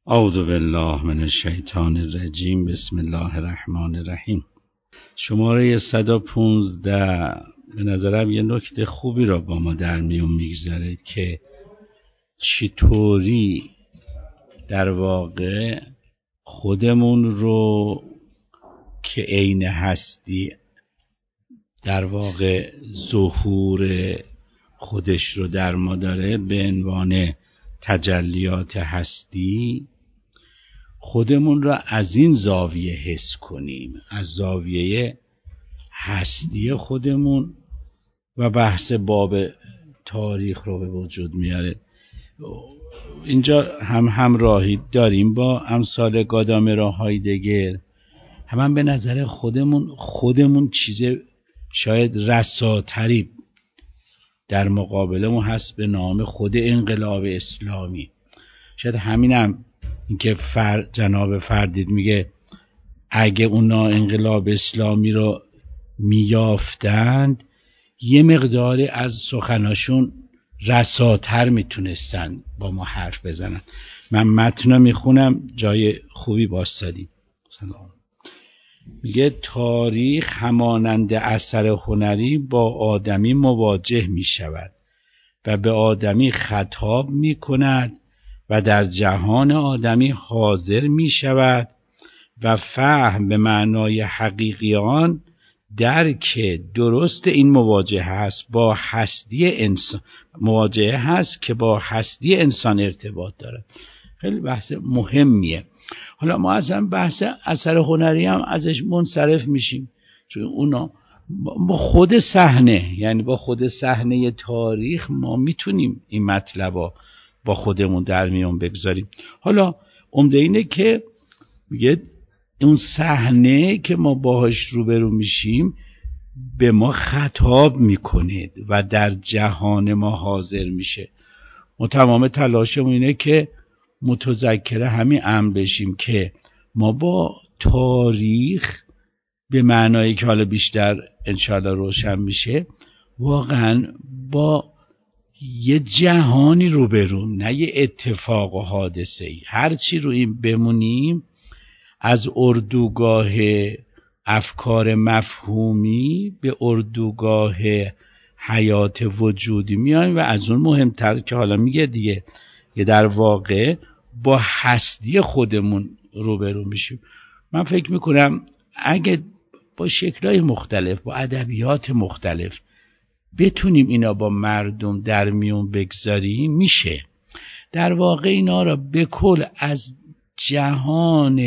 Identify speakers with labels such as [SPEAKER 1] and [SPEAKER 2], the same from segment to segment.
[SPEAKER 1] اعوذ بالله من الشیطان الرجیم. بسم الله الرحمن الرحیم. شماره 115 به نظرم یه نکته خوبی را با ما در میون میگذارد که چطوری در واقع خودمون رو که عین هستی در واقع ظهور خودش رو در ما داره به عنوان تجلیات هستی، خودمون را از این زاویه حس کنیم، از زاویه هستی خودمون. و بحث باب تاریخ رو به وجود میاره. اینجا همراهی داریم با امثال گادامر هایدگر. هم به نظر خودمون چیز شاید رساتری در مقابلمون هست به نام خود انقلاب اسلامی. شاید همینم این که جناب فردید میگه اگه اونا انقلاب اسلامی رو میافتند یه مقداری از سخناشون رساتر میتونستن با ما حرف بزنن. من متن میخونم، جای خوبی باشدید. میگه تاریخ همانند اثر هنری با آدمی مواجه میشود و به آدمی خطاب میکند و در جهان آدمی حاضر میشود و فهم به معنای حقیقی آن درک درست این مواجهه هست با هستی انسان، مواجهه هست که با هستی انسان ارتباط داره. خیلی بحث مهمیه. حالا ما از هم بحث اثر هنری هم ازش منصرف میشیم، چون اونا با خود صحنه، یعنی با خود صحنه تاریخ ما میتونیم این مطلب با خودمون در میون بگذاریم. حالا عمده اینه که میگه اون صحنه که ما باهاش روبرو میشیم به ما خطاب میکنه و در جهان ما حاضر میشه. ما تمام تلاشمون اینه که متذکر همین امر بشیم که ما با تاریخ به معنایی که حالا بیشتر انشاءالله روشن میشه واقعا با یه جهانی روبرو، نه یه اتفاق و حادثه ای. هرچی رو این بمونیم از اردوگاه افکار مفهومی به اردوگاه حیات وجودی میایم و از اون مهمتر که حالا میگه دیگه یه در واقع با هستی خودمون روبرو میشیم. من فکر میکنم اگه با شکل‌های مختلف، با ادبیات مختلف بتونیم اینا با مردم در میون بگذاریم میشه در واقع اینا را به کل از جهان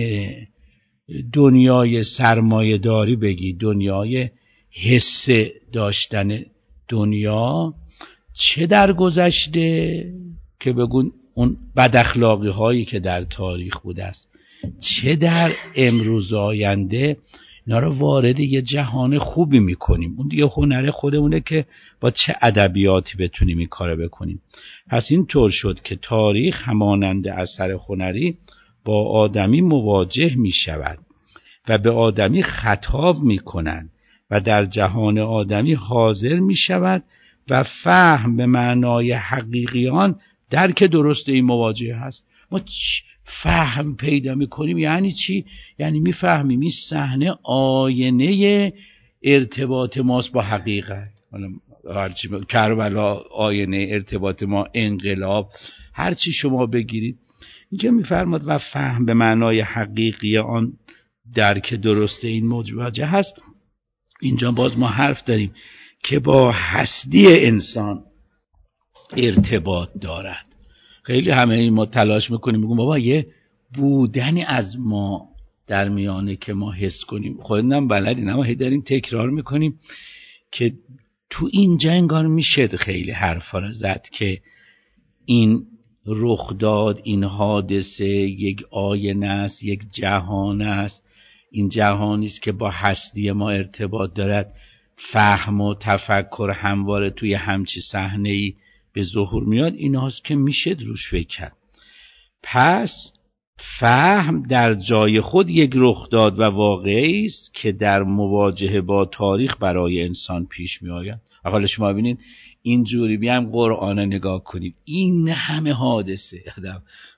[SPEAKER 1] دنیای سرمایه داری بگی، دنیای حس داشتن دنیا، چه در گذشته که بگون اون بد اخلاقی هایی که در تاریخ بوده است، چه در امروز آینده، اینا رو وارد یه جهان خوبی میکنیم. اون دیگه هنر خودمونه که با چه ادبیاتی بتونیم این کارو بکنیم. پس این طور شد که تاریخ همانند اثر هنری با آدمی مواجه میشود و به آدمی خطاب میکنند و در جهان آدمی حاضر میشود و فهم به معنای حقیقی آن درک درست این مواجهه هست. ما فهم پیدا میکنیم یعنی چی؟ یعنی میفهمیم این صحنه آینه ارتباط ماست با حقیقت. هرچی کربلا آینه ارتباط ما، انقلاب، هرچی شما بگیرید این که میفرماد و فهم به معنای حقیقی آن درک درست این مواجهه هست. اینجا باز ما حرف داریم که با هستی انسان ارتباط دارد. خیلی همه ما تلاش میکنیم میگم بابا یه بودنی از ما در میانه که ما حس کنیم. خودمون بلدیم اما هی داریم تکرار میکنیم که تو اینجا انگار میشه خیلی حرفا رو زد که این رخ داد، این حادثه یک آینه است، یک جهان است. این جهانی است که با هستی ما ارتباط دارد. فهم و تفکر همواره توی همچی صحنه‌ای به ظهور میاد. ایناست که میشه روش فکر کرد. پس فهم در جای خود یک رخ داد و واقعی است که در مواجهه با تاریخ برای انسان پیش می آید. حالا شما ببینید اینجوری بیام قرآن نگاه کنیم، این همه حادثه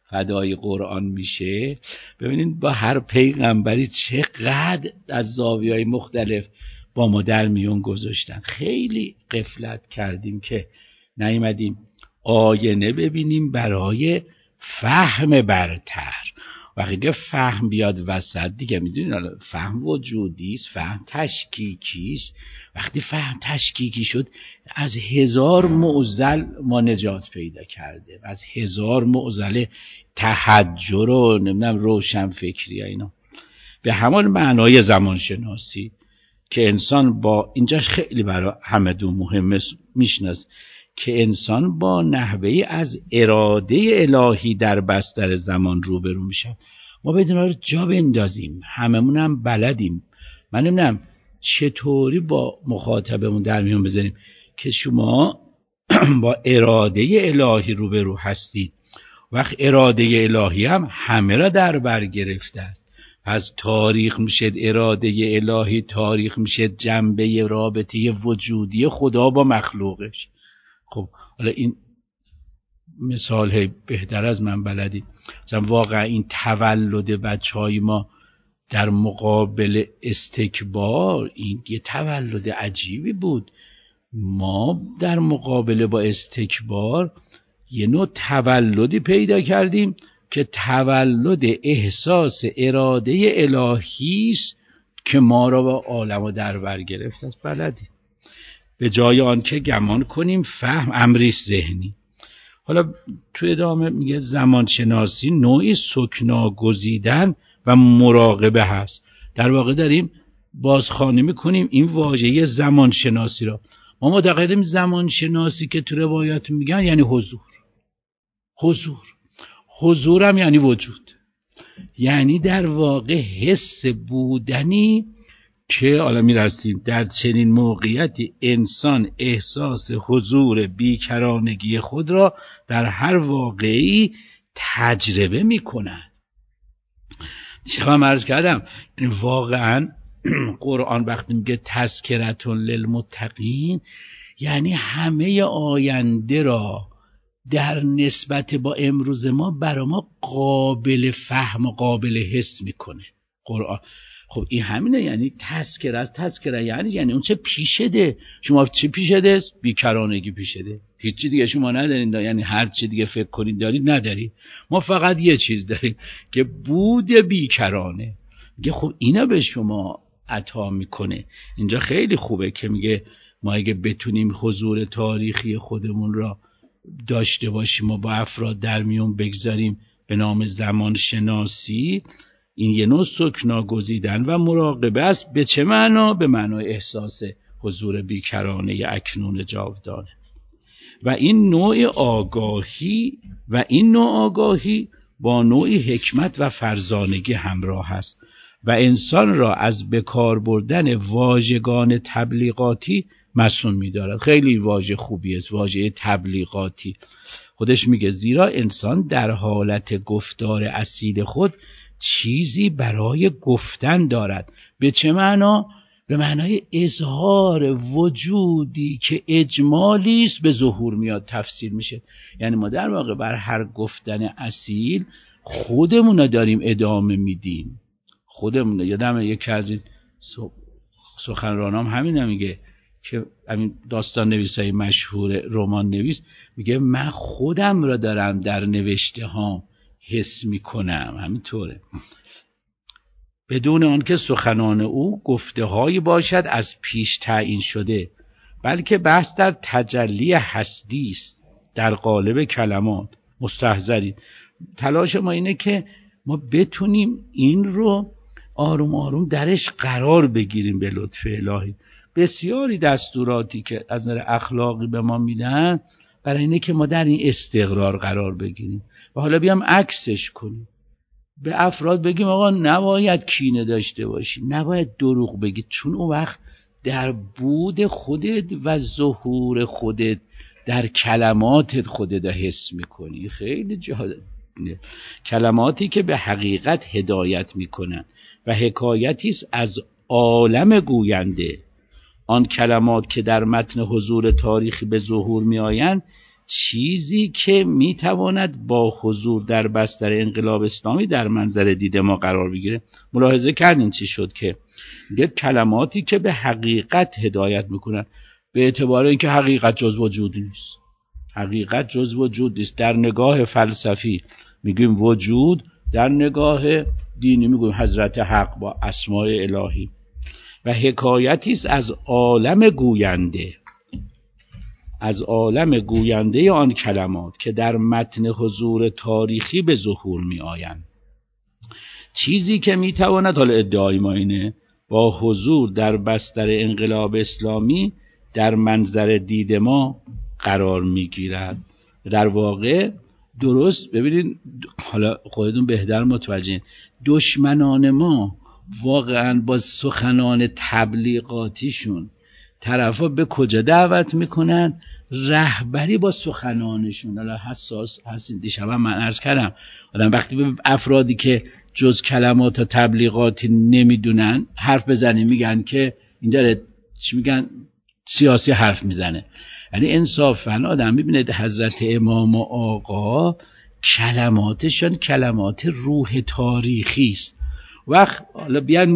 [SPEAKER 1] فدای قرآن میشه. ببینید با هر پیغمبری چقدر از زاویه‌های مختلف با ما در میون گذاشتن. خیلی غفلت کردیم که نیومدیم آینه ببینیم برای فهم برتر. وقتی که فهم بیاد وسط دیگه میدونید فهم وجودی است، فهم تشکیکی است. وقتی فهم تشکیکی شد از 1000 معضل ما نجات پیدا کرده، از 1000 معضل تحجر و نمیدونم روشن فکری اینا. به همان معنای زمانشناسی که انسان با اینجاش خیلی برای همه دو مهمه میشناس که انسان با نحوهی از اراده الهی در بستر زمان روبرو میشه. ما بدون رو جا بندازیم، هممون هم بلدیم. من نمیدونم چطوری با مخاطبمون در میون بذاریم که شما با اراده الهی روبرو هستید. وقت اراده الهی هم همه را در بر گرفته است. از تاریخ میشه اراده الهی، تاریخ میشه جنبه رابطه وجودی خدا با مخلوقش. خب حالا این مثال بهتر از من بلدید. مثلا واقعا این تولد بچهای ما در مقابل استکبار این یه تولد عجیبی بود. ما در مقابله با استکبار یه نوع تولدی پیدا کردیم که تولد احساس اراده الهی است که ما را با عالم در بر گرفت است. بلدید به جای آن که گمان کنیم فهم امری ذهنی. حالا تو ادامه میگه زمانشناسی نوعی سکنا گزیدن و مراقبه هست. در واقع داریم بازخوانی میکنیم این واژه زمانشناسی را. ما معتقدیم زمانشناسی که تو روایات میگن یعنی حضور هم یعنی وجود، یعنی در واقع حس بودنی که حالا میرسیم در چنین موقعیتی انسان احساس حضور بیکرانگی خود را در هر واقعی تجربه میکند. شما عرض کردم واقعا قرآن وقتی میگه تذکرة للمتقین یعنی همه آینده را در نسبت با امروز ما برای ما قابل فهم و قابل حس میکنه قرآن. خب این همینه، یعنی تذکره یعنی اون چه پیشده. شما چه پیشده؟ بیکرانگی پیشده، هیچی دیگه شما ندارین، یعنی هر چی دیگه فکر کنید دارید ندارید. ما فقط یه چیز داریم که بود بیکرانه. میگه خب اینا به شما عطا میکنه. اینجا خیلی خوبه که میگه ما اگه بتونیم حضور تاریخی خودمون را داشته باشیم و با افراد در میون بگذاریم به نام زمان شناسی، این یه نوع سکنا گزیدن و مراقبه است. به چه معنا؟ به معنای احساس حضور بیکرانه اکنون جاودانه. و این نوع آگاهی با نوعی حکمت و فرزانگی همراه است و انسان را از بکار بردن واژگان تبلیغاتی مسئول می‌دارد. خیلی واژه خوبی است واژه تبلیغاتی. خودش میگه زیرا انسان در حالت گفتار اصیل خود چیزی برای گفتن دارد. به چه معنا؟ به معنای اظهار وجودی که اجمالی است به ظهور میاد، تفسیر میشه. یعنی ما در واقع بر هر گفتن اصیل خودمون رو داریم ادامه میدیم. خودمون. یادم یکی از این سخنرانام همین میگه که همین داستان نویسای مشهور رمان نویس میگه من خودم را دارم در نوشته ها حس میکنم. همینطوره. بدون آنکه سخنان او گفته هایی باشد از پیش تعیین شده، بلکه بحث در تجلی هستی است در قالب کلمات. مستحضرید تلاش ما اینه که ما بتونیم این رو آروم آروم درش قرار بگیریم به لطف الهی. بسیاری دستوراتی که از نظر اخلاقی به ما میدن برای اینه که ما در این استقرار قرار بگیریم و حالا بیام عکسش کنیم. به افراد بگیم آقا نباید کینه داشته باشی، نباید دروغ بگی، چون اون وقت در بود خودت و ظهور خودت در کلماتت خودت حس میکنی. خیلی جالب. کلماتی که به حقیقت هدایت میکنن و حکایتی است از عالم گوینده. آن کلمات که در متن حضور تاریخی به ظهور می آیند چیزی که میتواند با حضور در بستر انقلاب اسلامی در منظر دید ما قرار بگیره. ملاحظه کردین چی شد که میگه کلماتی که به حقیقت هدایت میکنن، به اعتبار اینکه حقیقت جز وجود نیست. حقیقت جز وجود نیست. در نگاه فلسفی میگیم وجود، در نگاه دینی میگیم حضرت حق با اسماء الهی. و حکایتی است از عالم گوینده، از عالم گوینده آن کلمات که در متن حضور تاریخی به ظهور می آیند. چیزی که می تواند، حالا ادعای ما اینه، با حضور در بستر انقلاب اسلامی در منظر دید ما قرار می گیرد. در واقع درست ببینید، حالا خودتون بهتر متوجهین، دشمنان ما واقعا با سخنان تبلیغاتیشون طرفا به کجا دعوت میکنن؟ رهبری با سخنانشون. حالا حساس هستین، دیشب هم من عرض کردم آدم وقتی به افرادی که جز کلمات و تبلیغاتی نمیدونن حرف بزنی میگن که این داره چی میگن، سیاسی حرف میزنه. یعنی انصافا آدم میبینه حضرت امام و آقا کلماتشون کلمات روح تاریخی است. وقت حالا بیان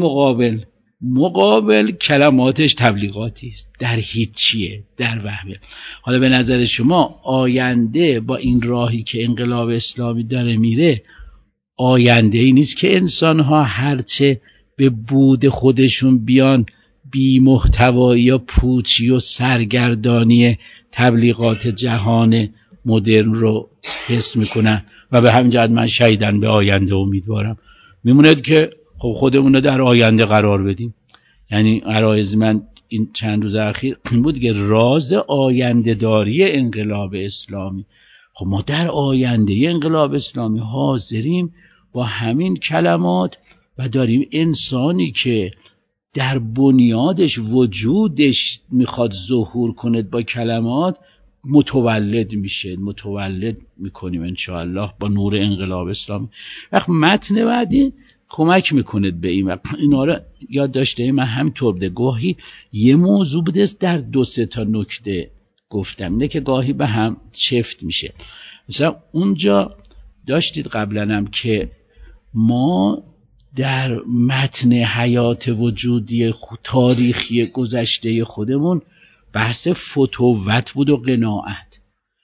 [SPEAKER 1] مقابل کلماتش تبلیغاتی است، در هیچیه، در وهمه. حالا به نظر شما آینده با این راهی که انقلاب اسلامی داره میره، آینده ای نیست که انسان‌ها هرچه به بود خودشون بیان بی محتوایی یا پوچی و سرگردانی تبلیغات جهان مدرن رو حس میکنن و به همین جهت من شایدن به آینده امیدوارم. میموند که خب خودمون رو در آینده قرار بدیم. یعنی عرایز من این چند روز اخیر بود که راز آینده داری انقلاب اسلامی. خب ما در آینده انقلاب اسلامی حاضریم با همین کلمات و داریم انسانی که در بنیادش وجودش میخواد ظهور کنه با کلمات متولد میشه، متولد میکنیم انشاءالله با نور انقلاب اسلامی. وقت متن بعدی کمک میکنه به این. وقت اینا رو یاد داشته من همینطور بوده، گاهی یه موضوع بوده در 2-3 تا نکته گفتم، اینه که گاهی به هم چفت میشه. مثلا اونجا داشتید قبلا هم که ما در متن حیات وجودی تاریخی گذشته خودمون بحث فتوت بود و قناعت.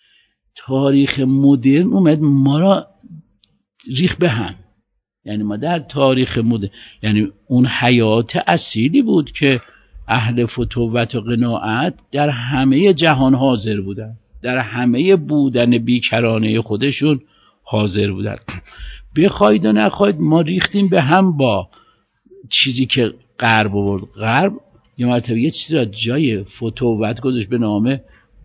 [SPEAKER 1] تاریخ مدرن اومد ما را ریخ به هم. یعنی ما در تاریخ مدرن، یعنی اون حیات اصیلی بود که اهل فتوت و قناعت در همه جهان حاضر بودن، در همه بودن بیکرانه خودشون حاضر بودن. بخواید و نخواید ما ریختیم به هم با چیزی که غرب آورد. غرب یه مرتبه یه چیزی را جای فتوت گذاشت به نام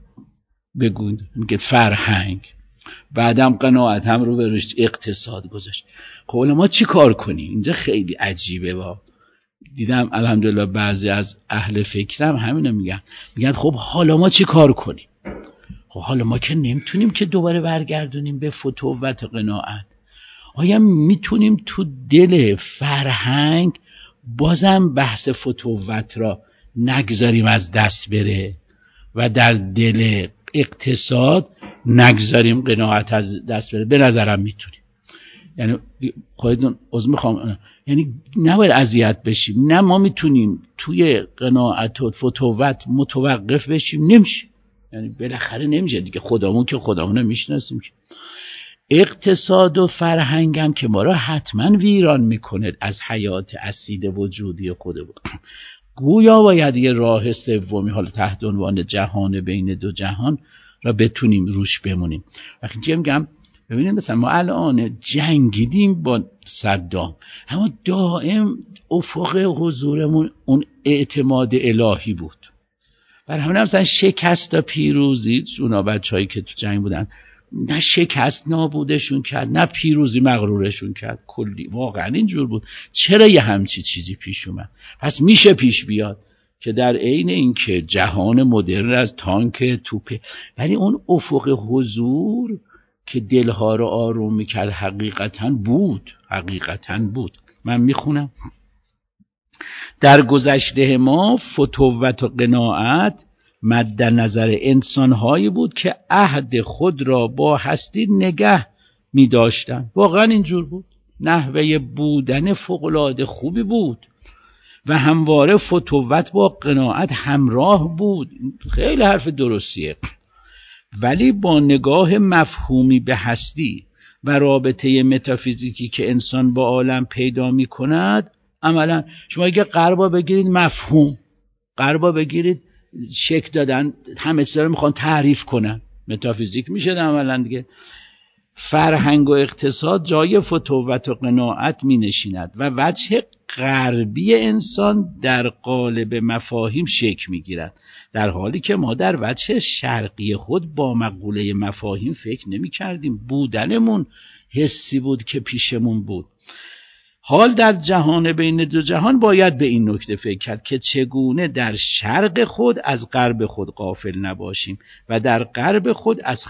[SPEAKER 1] بگوید میگه فرهنگ، بعدم قناعت هم رو به رشد اقتصاد گذاشت. خب ما چی کار کنیم؟ اینجا خیلی عجیبه. با دیدم الحمدلله بعضی از اهل فکرم همینو میگن خب حالا ما چی کار کنیم؟ خب حالا ما که نمیتونیم که دوباره برگردونیم به فتوت و قناعت. آیا میتونیم تو دل فرهنگ بازم بحث فتوت را نگذاریم از دست بره و در دل اقتصاد نگذاریم قناعت از دست بره؟ به نظرم میتونیم. یعنی خودتون عذر میخوام، یعنی نباید اذیت بشیم. نه ما میتونیم توی قناعت و فتوت متوقف بشیم، نمیشه. یعنی بالاخره نمیشه دیگه، خودمون که خودمون میشناسیم که اقتصاد و فرهنگم که ما را حتما ویران میکنه از حیات اصیل وجودی خودمون. گویا باید یه راه سومی، حالا تحت عنوان جهان بین دو جهان، را بتونیم روش بمونیم. وقتی چه میگم، ببینید مثلا ما الان جنگیدیم با صدام، اما دائم افق حضورمون اون اعتماد الهی بود. برای همین مثلا شکست و پیروزی، اونا بچه‌هایی که تو جنگ بودن، نه شکست نابودشون کرد نه پیروزی مغرورشون کرد. کلی واقعا اینجور بود. چرا یه همچی چیزی پیش اومد؟ پس میشه پیش بیاد که در عین اینکه جهان مدرن از تانک توپه، ولی اون افق حضور که دلها رو آروم میکرد حقیقتا بود. من میخونم در گذشته ما فتوت و قناعت مد نظر انسانهایی بود که عهد خود را با هستی نگه می داشتن. واقعا اینجور بود. نحوه بودن فوق‌العاده خوبی بود و همواره فتوت با قناعت همراه بود. خیلی حرف درستیه. ولی با نگاه مفهومی به هستی و رابطه متافیزیکی که انسان با عالم پیدا می کند، عملا شما اگه غربا بگیرید مفهوم، غربا بگیرید شکل دادن، همه چیز رو میخوان تعریف کنن، متافیزیک میشه عملا دیگه. فرهنگ و اقتصاد جای فتوت و قناعت می نشیند و وجه غربی انسان در قالب مفاهیم شکل می گیرد، در حالی که ما در وجه شرقی خود با مقوله مفاهیم فکر نمی کردیم. بودنمون حسی بود که پیشمون بود. حال در جهان بین دو جهان باید به این نکته فکر کرد که چگونه در شرق خود از غرب خود غافل نباشیم و در غرب خود از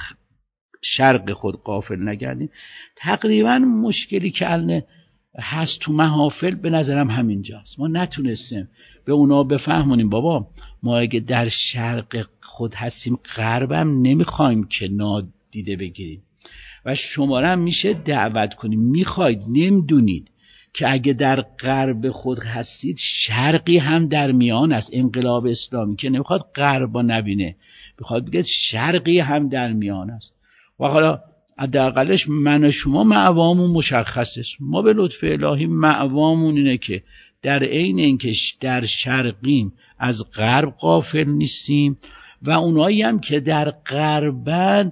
[SPEAKER 1] شرق خود غافل نگردیم. تقریبا مشکلی که الان هست تو محافل به نظرم همینجاست. ما نتونستیم به اونا بفهمونیم بابا ما اگه در شرق خود هستیم غربم نمیخوایم که نادیده بگیریم و شما هم میشه دعوت کنیم. میخواید نمیدونید که اگه در غرب خود هستید شرقی هم در میان است. انقلاب اسلامی که نمیخواد غربا نبینه، میخواد بگه شرقی هم در میان است. و حالا حداقلش من و شما مأوامون مشخصه. ما به لطف الهی مأوامون اینه که در عین اینکه در شرقیم از غرب غافل نیستیم و اونایی هم که در غربن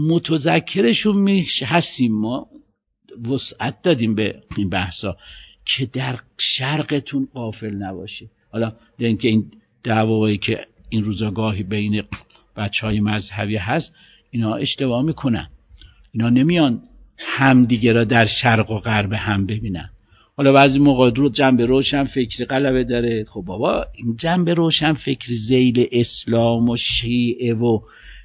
[SPEAKER 1] متذکرشون هستیم. ما وسعت دادیم به این بحثا که در شرقتون غافل نباشید. حالا در اینکه این دعوایی که این روزا گاهی بین بچهای مذهبی هست اینا اشتباه میکنن. اینا نمیان همدیگه را در شرق و غرب هم ببینن. حالا بعضی موقع رو جنبه روشن فکری غلبه داره. خب بابا این جنبه روشن فکری ذیل اسلام و شیعه و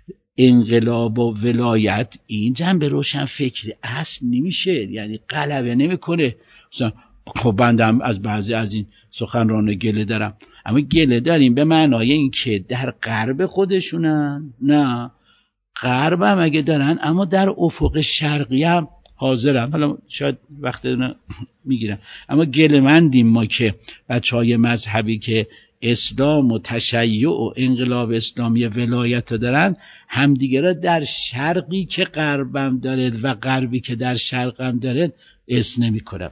[SPEAKER 1] انقلاب و ولایت، این جنبه روشن فکری اصل نمیشه، یعنی غلبه نمیکنه. مثلا خب بندم از بعضی از این سخنران گله دارم، اما گله داریم به معنای این که در غرب خودشونن، نه غرب هم اگه دارن اما در افق شرقی هم حاضرن. حالا شاید وقت میگیرم، اما گله مندیم ما که بچهای مذهبی که اسلام و تشیع و انقلاب اسلامی ولایت دارن همدیگه را در شرقی که غربم داره و غربی که در شرقم داره اس نمی کنه.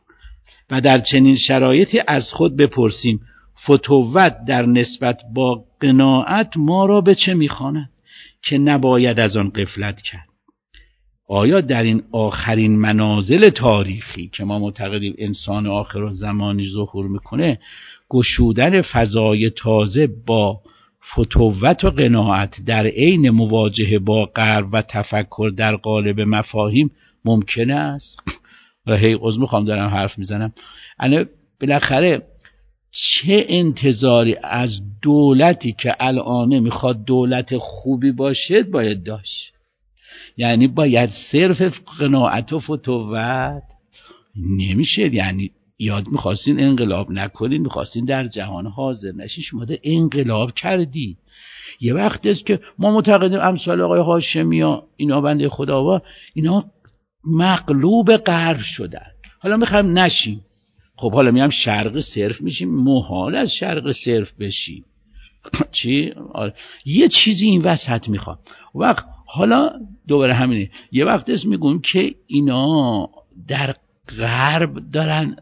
[SPEAKER 1] و در چنین شرایطی از خود بپرسیم فتوت در نسبت با قناعت ما را به چه میخواند که نباید از آن غفلت کرد؟ آیا در این آخرین منازل تاریخی که ما معتقدیم انسان آخر زمانی ظهور میکنه، گشودن فضای تازه با فتوت و قناعت در عین مواجهه با غرب و تفکر در قالب مفاهیم ممکن است؟ هی عذر میخوام دارم حرف میزنم. انا بالاخره چه انتظاری از دولتی که الان میخواد دولت خوبی باشه باید داشت؟ یعنی باید صرف قناعت و فتوت نمیشه. یعنی یاد میخواستین انقلاب نکنین، میخواستین در جهان حاضر نشین، شما ده انقلاب کردی. یه وقت است که ما معتقدیم امثال آقای هاشمی ها اینا بنده خداوا اینا مغلوب غرب شدن، حالا میخوایم نشیم. خب حالا میام شرق صرف میشیم، محال از شرق صرف بشیم. چی؟ یه چیزی این وسط میخوام. وقت حالا دوباره همینه، یه وقت است میگم که اینا در غرب دارن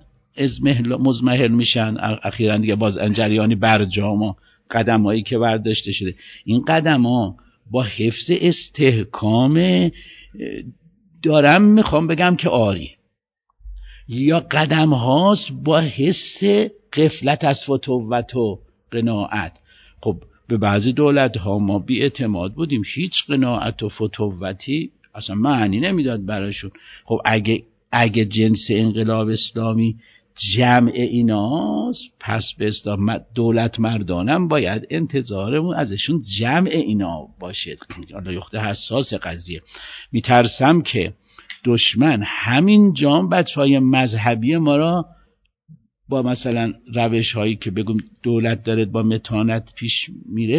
[SPEAKER 1] مزمحل میشن. اخیراً دیگه باز انجریانی برجام قدم هایی که برداشته شده، این قدم ها با حفظ استحکام دارم میخوام بگم که آری، یا قدم هاست با حس غفلت از فتوت و قناعت. خب به بعضی دولت ها ما بی اعتماد بودیم، هیچ قناعت و فتوتی اصلا معنی نمیداد براشون. خب اگه جنس انقلاب اسلامی جمع ایناست، پس به اسلام دولت مردانم باید انتظارمون ازشون جمع اینا باشه. حالا یخته حساس قضیه، میترسم که دشمن همین جام بچهای مذهبی ما را با مثلا روش هایی که بگم دولت داره با متانت پیش میره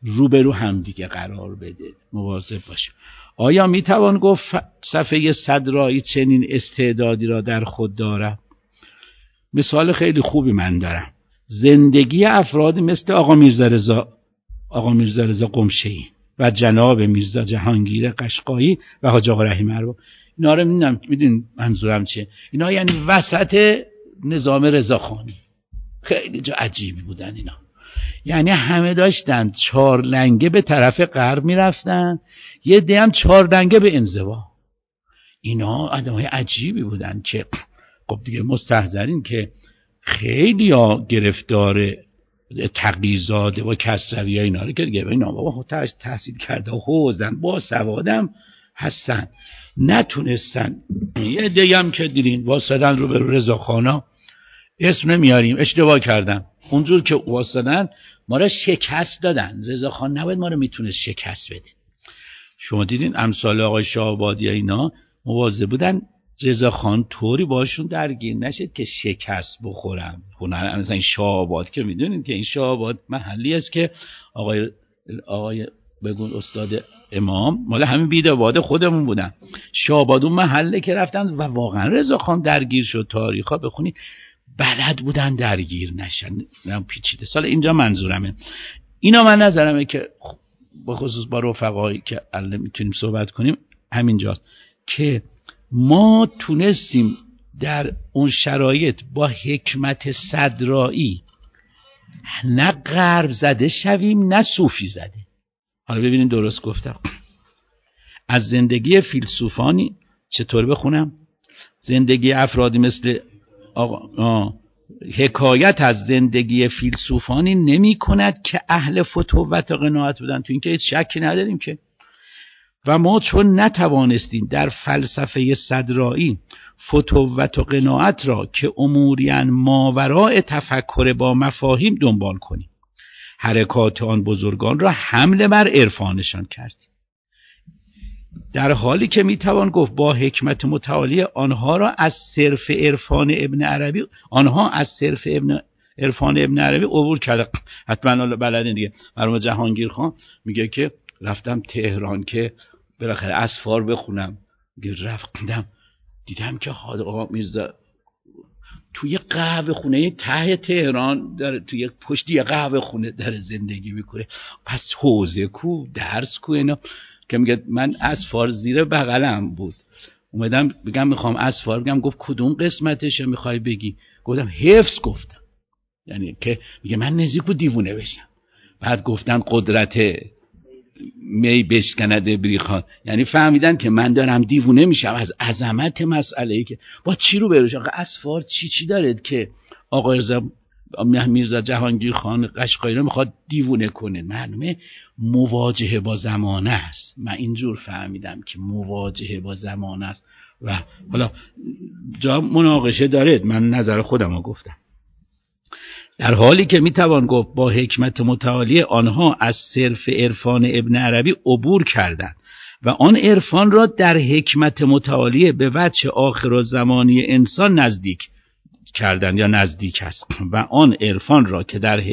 [SPEAKER 1] روبرو همدیگه قرار بده، مواظب باشه. آیا میتوان گفت صفحه صدرایی چنین استعدادی را در خود دارد؟ مثال خیلی خوبی من دارم. زندگی افرادی مثل آقا میرزا رضا قمشه‌ای و جناب میرزا جهانگیر قشقایی و حاج آقا رحیم ارباب، اینا رو میدونین منظورم چیه؟ اینا یعنی وسط نظام رضاخانی. خیلی جا عجیبی بودن اینا. یعنی همه داشتن 4 لنگه به طرف غرب میرفتن، یه عده هم 4 لنگه به انزوا. اینا آدمای عجیبی بودن که خب دیگه مستحضرین که خیلی ها گرفتار تقی‌زاده و کسروی ها اینا رو که دیگه اینا بابا تحصیل کرده و حوزن با سوادم هستن، نتونستن. یه عده هم که دیدین واسدن رو به رضاخانا، اسم نمیاریم، اشتباه کردن، اونجور که واسدن ما را شکست دادن. رضاخان نباید ما رو میتونست شکست بده. شما دیدین امثال آقای شاه‌آبادی اینا مواظب بودن رضاخان طوری باشون درگیر نشد که شکست بخورن. هنر مثلا این شاه‌آباد که میدونید که این شاه‌آباد محلی است که آقای بگون استاد امام مال همین بیدآباد خودمون بودن. شاه‌آباد اون محله که رفتن و واقعا رضاخان درگیر شد. تاریخا بخونید بلد بودن درگیر نشن، نه پیچیده. سال اینجا منظورمه اینا، من نظرمه که به خصوص با رفقایی که الان میتونیم صحبت کنیم همینجاست که ما تونستیم در اون شرایط با حکمت صدرایی نه غرب زده شویم نه صوفی زده. حالا ببینید درست گفتم. از زندگی فیلسوفانی چطور بخونم؟ زندگی افرادی مثل حکایت از زندگی فیلسوفانی نمی کند که اهل فتوت و قناعت بودن. تو این که هیچ شکی نداریم که. و ما چون نتوانستیم در فلسفه صدرایی فتوت و قناعت را که اموریان ماوراء تفکر با مفاهیم دنبال کنیم، حرکات آن بزرگان را حمله بر عرفانشان کردیم، در حالی که میتوان گفت با حکمت متعالی آنها از صرف عرفان ابن عربی عبور کرده. حتما بلدین دیگه. مرحوم جهانگیر خان میگه که رفتم تهران که بالاخره اسفار بخونم، رفتم دیدم که آقا میرزا توی قهوه خونه ته تهران داره، توی پشتی قهوه خونه داره زندگی میکنه. پس حوزه کو، درس کو اینا. که میگه من اسفار زیر بغلم بود، اومدم بگم میخوام اسفار بگم، گفت کدوم قسمتش میخوای بگی؟ گفتم حفظ. گفتم یعنی که میگه من نزدیک بود دیوونه بشم. بعد گفتن قدرت می بشکند بریخان، یعنی فهمیدن که من دارم دیوونه میشم از عظمت مسئله‌ای که با چی رو بروش. آقا اسفار چی داره که آقا میرزا جهانگیر خان قشقایی رو میخواد دیوونه کنه؟ معلومه مواجهه با زمانه است. من اینجور فهمیدم که مواجهه با زمانه است. و حالا جا مناقشه دارید، من نظر خودم رو گفتم. در حالی که میتوان گفت با حکمت متعالی آنها از صرف عرفان ابن عربی عبور کردند و آن عرفان را در حکمت متعالی به وجه آخرالزمانی انسان نزدیک کردند یا نزدیک است، و آن عرفان را که در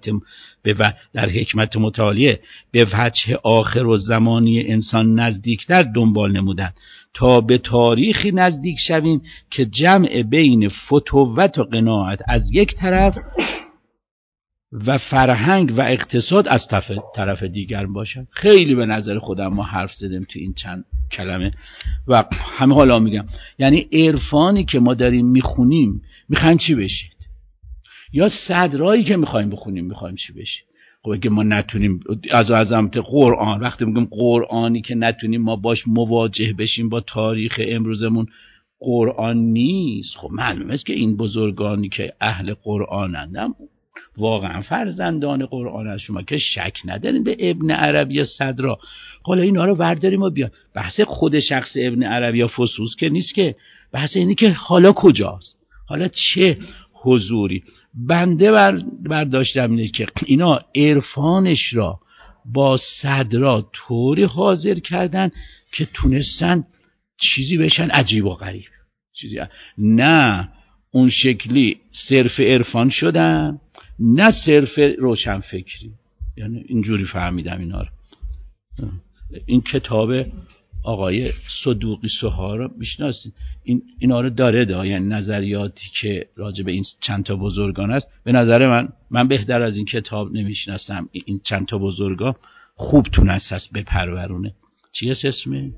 [SPEAKER 1] حکمت متعالی به وجه آخرالزمانی انسان نزدیکتر دنبال نمودند تا به تاریخی نزدیک شویم که جمع بین فتوت و قناعت از یک طرف و فرهنگ و اقتصاد از طرف دیگر باشد. خیلی به نظر خودم ما حرف زدیم تو این چند کلمه و همه حالا میگم، یعنی عرفانی که ما داریم میخونیم میخوایم چی بشید، یا صدرایی که میخوایم بخونیم میخوایم چی بشید. خب اگه ما نتونیم از عظمت قرآن، وقتی میگم قرآنی که نتونیم ما باش مواجه بشیم با تاریخ امروزمون، قرآن نیست. خب معلومه است که این بزرگانی که اهل قرآنند واقعا فرزندان قرآن از شما که شک ندارین به ابن عربی صدرا. حالا اینا رو ورداریم و بیا. بحث خود شخص ابن عربی یا فسوس که نیست، که بحث اینه که حالا کجاست، حالا چه حضوری. بنده برداشتم اینه که اینا عرفانش را با صدرا طوری حاضر کردن که تونستن چیزی بشن عجیب و غریب، نه اون شکلی صرف عرفان شدن نه صرف روشن فکری. یعنی اینجوری فهمیدم اینا رو. این کتاب آقای صدوقی سوها رو میشناسید؟ اینا رو داره یعنی نظریاتی که راجع به این چند تا بزرگان است. به نظر من بهتر از این کتاب نمیشناسم. این چند تا بزرگان خوب تونست هست بپرورونه. چی هست اسمه؟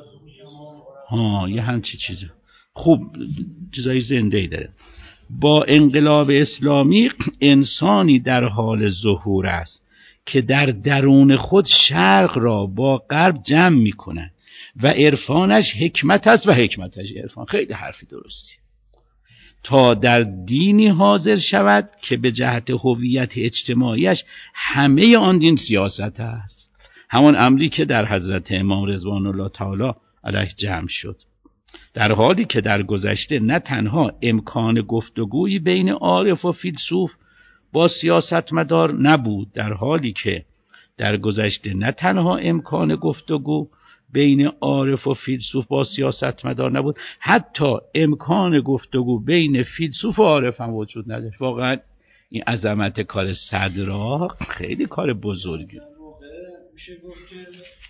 [SPEAKER 1] یه همچی چیزه خوب، چیزای زنده ای داره. با انقلاب اسلامی انسانی در حال ظهور است که در درون خود شرق را با غرب جمع می کند و عرفانش حکمت است و حکمتش عرفان. خیلی حرفی درستی. تا در دینی حاضر شود که به جهت هویت اجتماعیش همه آن دین سیاست است، همان امری که در حضرت امام رضوان الله تعالی علیه جمع شد. در حالی که در گذشته نه تنها امکان گفتگویی بین عارف و فیلسوف با سیاستمدار نبود، در حالی که در گذشته نه تنها امکان گفتگو بین عارف و فیلسوف با سیاستمدار نبود، حتی امکان گفتگو بین فیلسوف و عارف هم وجود نداشت. واقعا این عظمت کار صدرا خیلی کار بزرگی.
[SPEAKER 2] میشه گفت که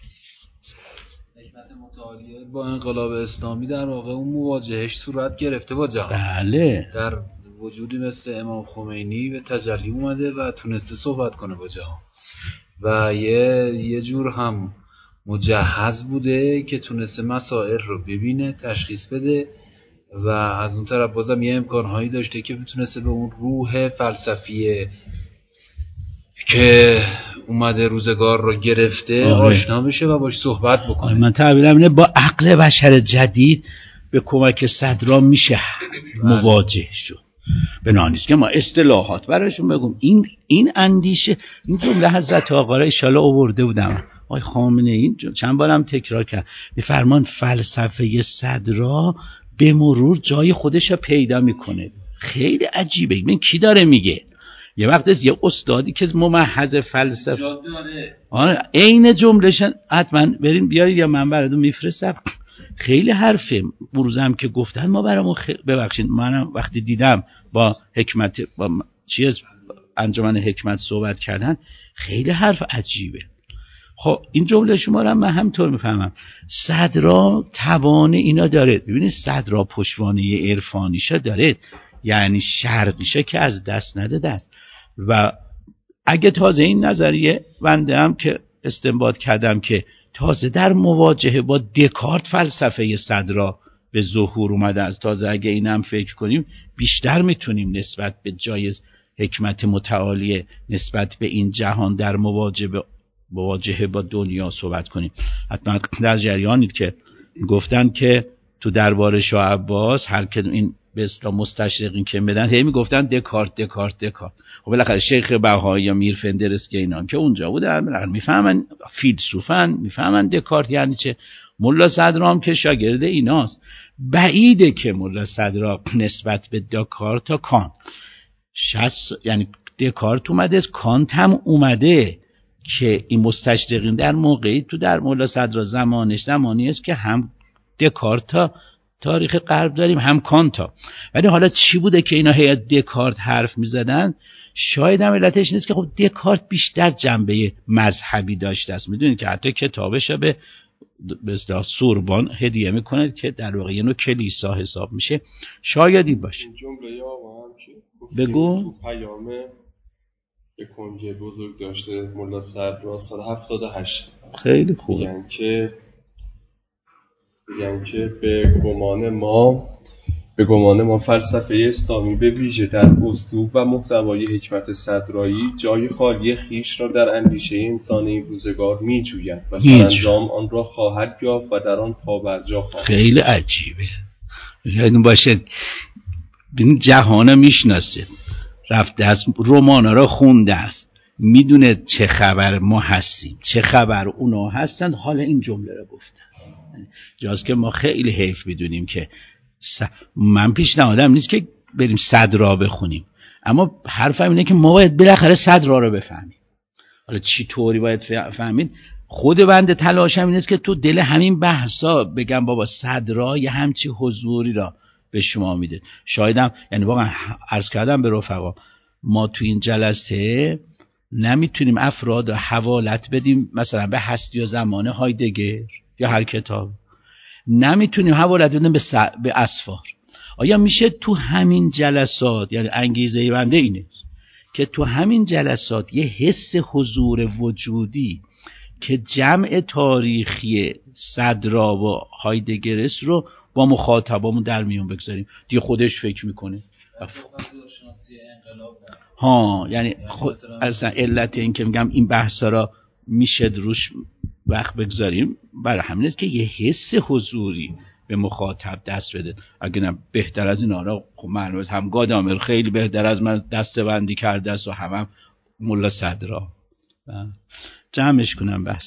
[SPEAKER 2] حکمت متعالیه با انقلاب اسلامی در واقع اون مواجهش صورت گرفته با جهان.
[SPEAKER 1] بله.
[SPEAKER 2] در وجودی مثل امام خمینی به تجلی اومده و تونسته صحبت کنه با جهان و یه جور هم مجهز بوده که تونسته مسائل رو ببینه، تشخیص بده و از اون طرف بازم یه امکانهایی داشته که بتونسته به اون روح فلسفیه که اومده روزگار رو گرفته آشنا بشه و باش صحبت بکنه.
[SPEAKER 1] من تعبیرم اینه با عقل بشر جدید به کمک صدرا میشه مواجه شد. بنانیست که ما اصطلاحات براشون بگم این اندیشه، این جمله حضرت آقا را انشالله آورده بودم آقای خامنه ای چند بارم تکرار کرد، میفرمان فلسفه صدرا به مرور جای خودش رو پیدا میکنه. خیلی عجیبه. این کی داره میگه؟ یه وقت است یه استادی که ممحض فلسفه عین جملهش حتما بریم بیارید یا من براتون میفرستم. خیلی حرفه بروزم که گفتن ما برامون ببخشید منم وقتی دیدم با حکمت با انجمن حکمت صحبت کردن خیلی حرف عجیبه. خب این جمله شما رو من همطور میفهمم. صدرا توان اینا داره. ببینید صدرا پشتوانه عرفانیشا داره، یعنی شرقیشه که از دست نداده است. و اگه تازه این نظریه بنده هم که استنباط کردم که تازه در مواجهه با دکارت فلسفه صدرا به ظهور اومده است، تازه اگه اینم فکر کنیم بیشتر میتونیم نسبت به جای حکمت متعالی نسبت به این جهان در مواجهه با دنیا صحبت کنیم. حتما در جریانید که گفتن که تو دربار شاه عباس هر که این به اصطلاح مستشرقین که بدن هی میگفتن دکارت دکارت دکارت. خب بالاخره شیخ بهایی یا میر فندرسکی اینا که اونجا بودن میفهمن، فیلسوفن میفهمن دکارت یعنی چه. ملا صدرام که شاگرد ایناست. بعیده که ملا صدرام نسبت به دکارت تا کانت یعنی دکارت اومده است، کانت هم اومده که این مستشرقین در موقعی تو در ملا صدرا زمانی است که هم دکارت تا تاریخ غرب داریم هم کانتا. ولی حالا چی بوده که اینا هی از دکارت حرف میزدن؟ شاید هم علتش نیست که خب دکارت بیشتر جنبه مذهبی داشته است. میدونید که حتی کتابش به اصطلاح سوربان هدیه میکنه که در واقع یه نوع کلیسا حساب میشه. شاید این باشه.
[SPEAKER 3] جمله ها هم که
[SPEAKER 1] بگو
[SPEAKER 3] تو پیام به کنجه بزرگ داشته ملا صدرا سال 78.
[SPEAKER 1] خیلی خوبه.
[SPEAKER 3] میگن که به گمان ما فلسفه اسلامی به ویژه در اسلوب و محتوای حکمت صدرایی جای خالی خیش را در اندیشه انسانی روزگار می‌جوید و سرانجام آن را خواهد یافت و در آن پابرجا خواهد.
[SPEAKER 1] خیلی عجیبه. یعنی باشه این جهان میشناسه، رفته است رمانا را خونده است، میدونه چه خبر ما هستیم چه خبر اونا هستند، حالا این جمله را گفتن. جاست که ما خیلی حیف میدونیم که من پیشنهادم نیست که بریم صدرا بخونیم، اما حرفم اینه که ما باید بالاخره صدرا رو بفهمیم. حالا چی طوری باید فهمید؟ خود بنده تلاشم این است که تو دل همین بحثا بگم بابا صدرا یه همچی حضوری را به شما میده. شایدم یعنی واقعا عرض کردم به رفقا ما تو این جلسه نمیتونیم افراد را حوالت بدیم مثلا به هستی و زمان هایدگر یا هر کتاب، نمیتونیم حوالت بدیم به اسفار. آیا میشه تو همین جلسات، یعنی انگیزه بنده اینه که تو همین جلسات یه حس حضور وجودی که جمع تاریخی صدرا و هایدگرس رو با مخاطبامون در میون بگذاریم؟ دیگه خودش فکر میکنه. یعنی اصلا علت این که میگم این بحثا را میشه روش وقت بگذاریم برای همینه که یه حس حضوری به مخاطب دست بده. اگه نه بهتر از این آرا خب معلومه هم گادامر خیلی بهتر از من دسته بندی کرده است و هم ملا صدرا. جمعش کنم بحث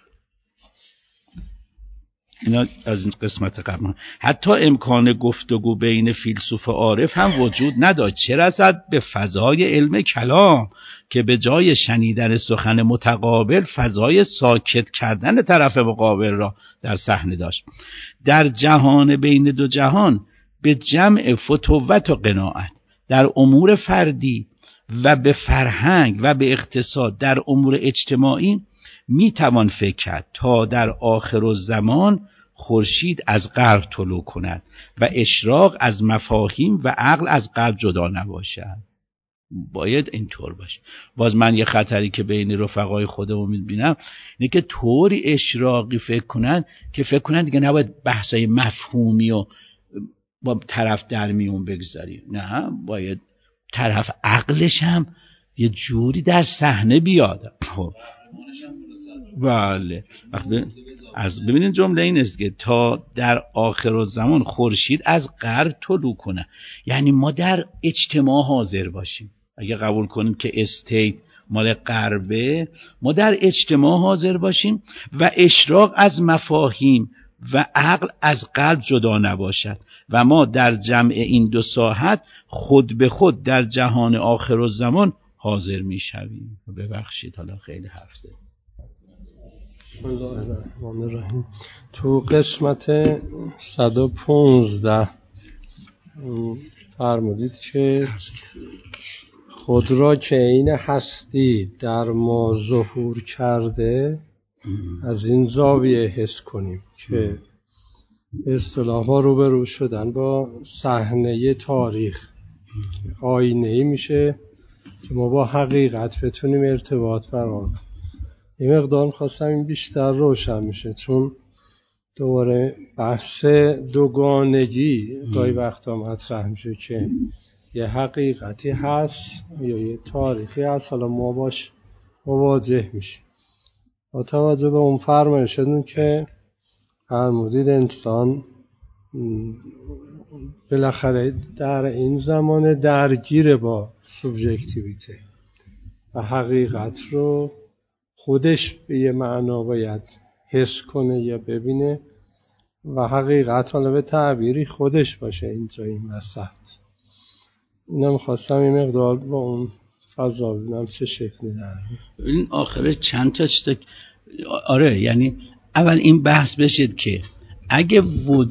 [SPEAKER 1] اینا از این قسمت قبل. حتی امکان گفتگو بین فیلسوف و عارف هم وجود نداشت، چه رسد به فضای علم کلام که به جای شنیدن سخن متقابل فضای ساکت کردن طرف مقابل را در صحنه داشت. در جهان بین دو جهان به جمع فتوت و قناعت در امور فردی و به فرهنگ و به اقتصاد در امور اجتماعی میتوان فکر کرد تا در آخر الزمان خورشید از غرب طلوع کند و اشراق از مفاهیم و عقل از قلب جدا نباشد. باید اینطور باشه. باز من یه خطری که بین رفقای خودمون میبینم اینه که طوری اشراقی فکر کنن دیگه نباید بحثای مفهومی و با طرف در میون بگذاریم. نه، باید طرف عقلش هم یه جوری در صحنه بیاد. بله. از ببینید جمله این است که تا در آخر الزمان خورشید از غرب طلوع کنه، یعنی ما در اجتماع حاضر باشیم. اگه قبول کنیم که استیت مال غربه، ما در اجتماع حاضر باشیم و اشراق از مفاهیم و عقل از قلب جدا نباشد و ما در جمع این دو ساحت خود به خود در جهان آخر الزمان حاضر میشویم. ببخشید حالا خیلی حرف زدم.
[SPEAKER 4] بسم الله الرحمن الرحیم. تو قسمت 115 فرمودید که خود را که عین هستی در ما ظهور کرده از این زاویه حس کنیم که اصطلاح ها روبرو شدن با صحنه تاریخ آینه‌ای میشه که ما با حقیقت بتونیم ارتباط برقرار کنیم. یه مقدار خواستم این بیشتر روشن میشه، چون دوباره بحث دوگانگی گاهی وقتا مطرح میشه که یه حقیقتی هست یا یه تاریخی هست، حالا ما باش مواجه میشیم. با توجه به اون فرمایشتون که فرمودید انسان بالاخره در این زمان درگیر با سوبژکتیویته و حقیقت رو خودش به یه معنا باید حس کنه یا ببینه و حقیقت حالا به تعبیری خودش باشه اینجا این وسط. اینم خواستم این مقدار با اون فضا ببینم چه شکلی داره.
[SPEAKER 1] این آخره چند تا چیز. آره، یعنی اول این بحث بشید که اگه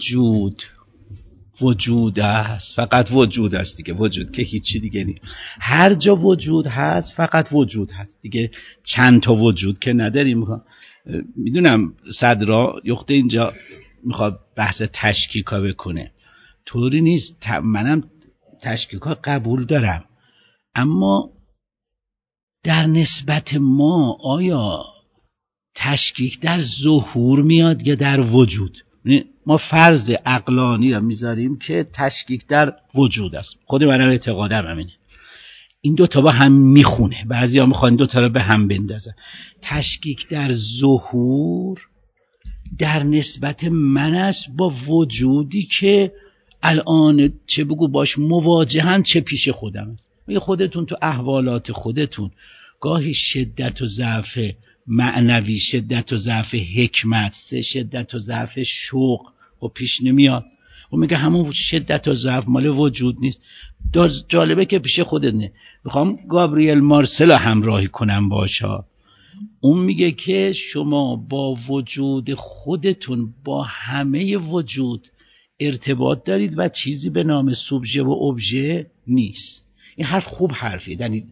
[SPEAKER 1] وجود هست، فقط وجود هست دیگه، وجود که هیچی دیگه نیست. هر جا وجود هست فقط وجود هست دیگه، چند تا وجود که نداریم. میدونم صدرا یخته اینجا میخواد بحث تشکیکا بکنه، طوری نیست. منم تشکیکا قبول دارم، اما در نسبت ما آیا تشکیک در ظهور میاد یا در وجود؟ ما فرض عقلانی رو میذاریم که تشکیک در وجود است. خود منم اعتقادم همینه. این دوتا با هم میخونه. بعضی ها میخوان دوتا رو به هم بندازن. تشکیک در ظهور در نسبت من است با وجودی که الان چه بگو باش مواجهن، چه پیش خودم است. میگه خودتون تو احوالات خودتون گاهی شدت و ضعف معنوی، شدت و ضعف حکمت، شدت و ضعف شوق و پیش نمیاد. و میگه همون شدت و ضعف مال وجود نیست. جالبه که پیش خودت نه. میخوام گابریل مارسل همراهی کنم باشا. اون میگه که شما با وجود خودتون با همه وجود ارتباط دارید و چیزی به نام سوبژه و ابژه نیست. این حرف خوب حرفیه. یعنی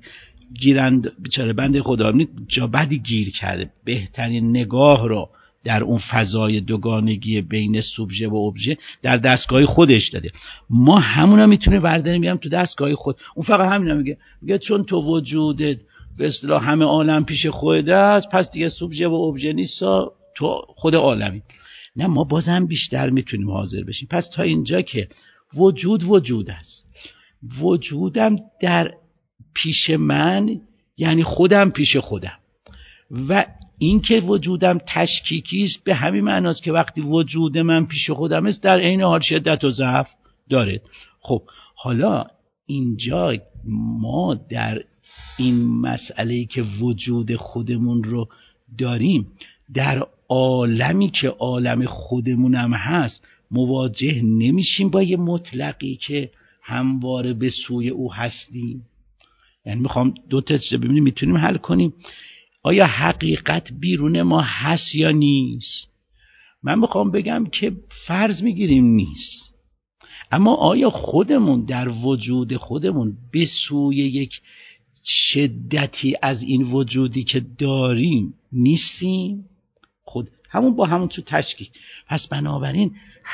[SPEAKER 1] بیچاره بنده خدا جا بدی گیر کرده، بهترین نگاه رو در اون فضای دوگانگی بین سوبژه و ابژه در دستگاه خودش داده. ما همونا میتونه ورداریم میگم تو دستگاه خود. اون فقط همینا میگه چون تو وجودت به اصطلاح همه عالم پیش خودت است، پس دیگه سوبژه و ابژه نیست، تو خود عالمی. نه، ما بازم بیشتر میتونیم حاضر بشیم. پس تا اینجا که وجود است، وجودم در پیش من یعنی خودم پیش خودم، و این که وجودم تشکیکی است به همین معناست که وقتی وجود من پیش خودم است در عین حال شدت و ضعف داره. خب حالا اینجا ما در این مسئله‌ای که وجود خودمون رو داریم در عالمی که عالم خودمونم هست مواجه نمیشیم با یه مطلقی که همواره به سوی او هستیم. یعنی میخوام دو تا چیز ببینیم میتونیم حل کنیم. آیا حقیقت بیرون ما هست یا نیست؟ من میخوام بگم که فرض میگیریم نیست، اما آیا خودمون در وجود خودمون به سوی یک شدتی از این وجودی که داریم نیستیم؟ خود همون با همون تو تشکیک. پس بنابراین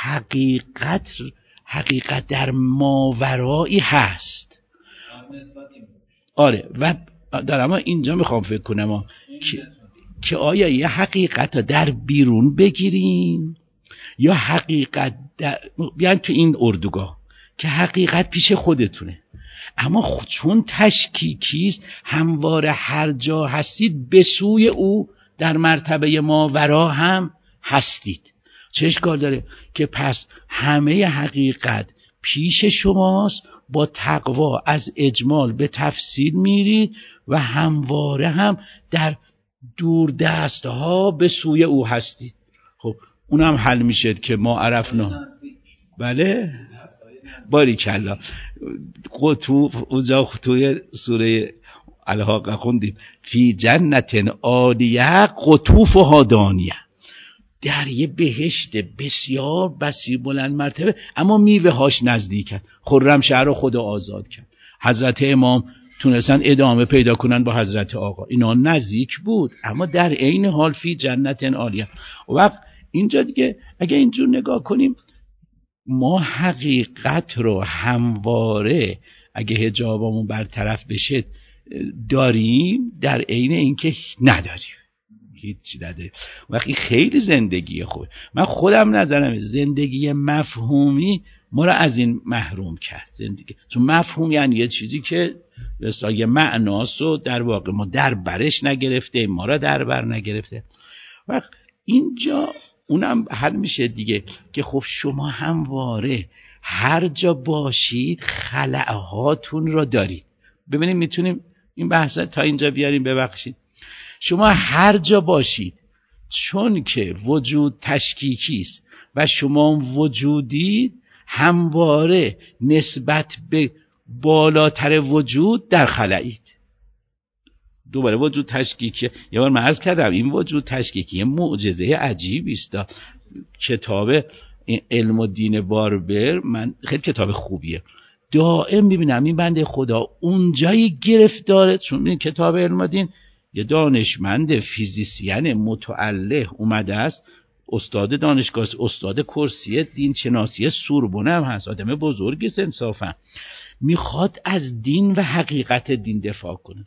[SPEAKER 1] حقیقت در ماورایی هست. آره، و اما اینجا میخوام فکر کنم که آیا یه حقیقت رو در بیرون بگیریم یا حقیقت بیان تو این اردوگاه که حقیقت پیش خودتونه، اما چون تشکیکیست همواره هر جا هستید به سوی او در مرتبه ماورا هم هستید. چه اشکال داره که پس همه حقیقت پیش شماست، با تقوا از اجمال به تفصیل میرید و همواره هم در دور دستها به سوی او هستید. خب اونم حل میشه که ما عرفنا. بله باریکلا. اونجا توی سوره الحاقه خوندیم فی جنت عالیه قطوفها دانیه، در یه بهشت بسیار بسیار بلند مرتبه اما میوه هاش نزدیکن. خرمشهر رو خدا آزاد کرد، حضرت امام تونستن ادامه پیدا کنن با حضرت آقا، اینا نزدیک بود اما در عین حال فی جنت عالیه. وقت اینجا دیگه اگه اینجور نگاه کنیم ما حقیقت رو همواره اگه حجابمون برطرف بشه داریم، در عین اینکه نداریم، هیچی نداریم. وقتی خیلی زندگی خوبه. من خودم نظرم زندگی مفهومی ما رو از این محروم کرد. زندگی چون مفهوم یعنی یه چیزی که یه معناست و در واقع ما در برش نگرفته، ما را در بر نگرفته. وقت اینجا اونم حل میشه دیگه که خب شما همواره هر جا باشید خلأهاتون رو دارید. ببینیم میتونیم این بحث تا اینجا بیاریم. ببخشید شما هر جا باشید چون که وجود تشکیکی است و شما وجودید همواره نسبت به بالاتر وجود در خلایید. دوباره وجود تشکیکی، یه بار من عرض کردم این وجود تشکیکی معجزه عجیبی است. کتاب علم و دین باربر من خیلی کتاب خوبیه، دائم میبینم این بنده خدا اونجایی گرفتاره. چون این کتاب علم و دین یه دانشمند فیزیسین متعله اومده است، استاد دانشگاه، استاد کرسی دین شناسی سوربن هم هست، آدم بزرگی است انصافا، میخواد از دین و حقیقت دین دفاع کنه.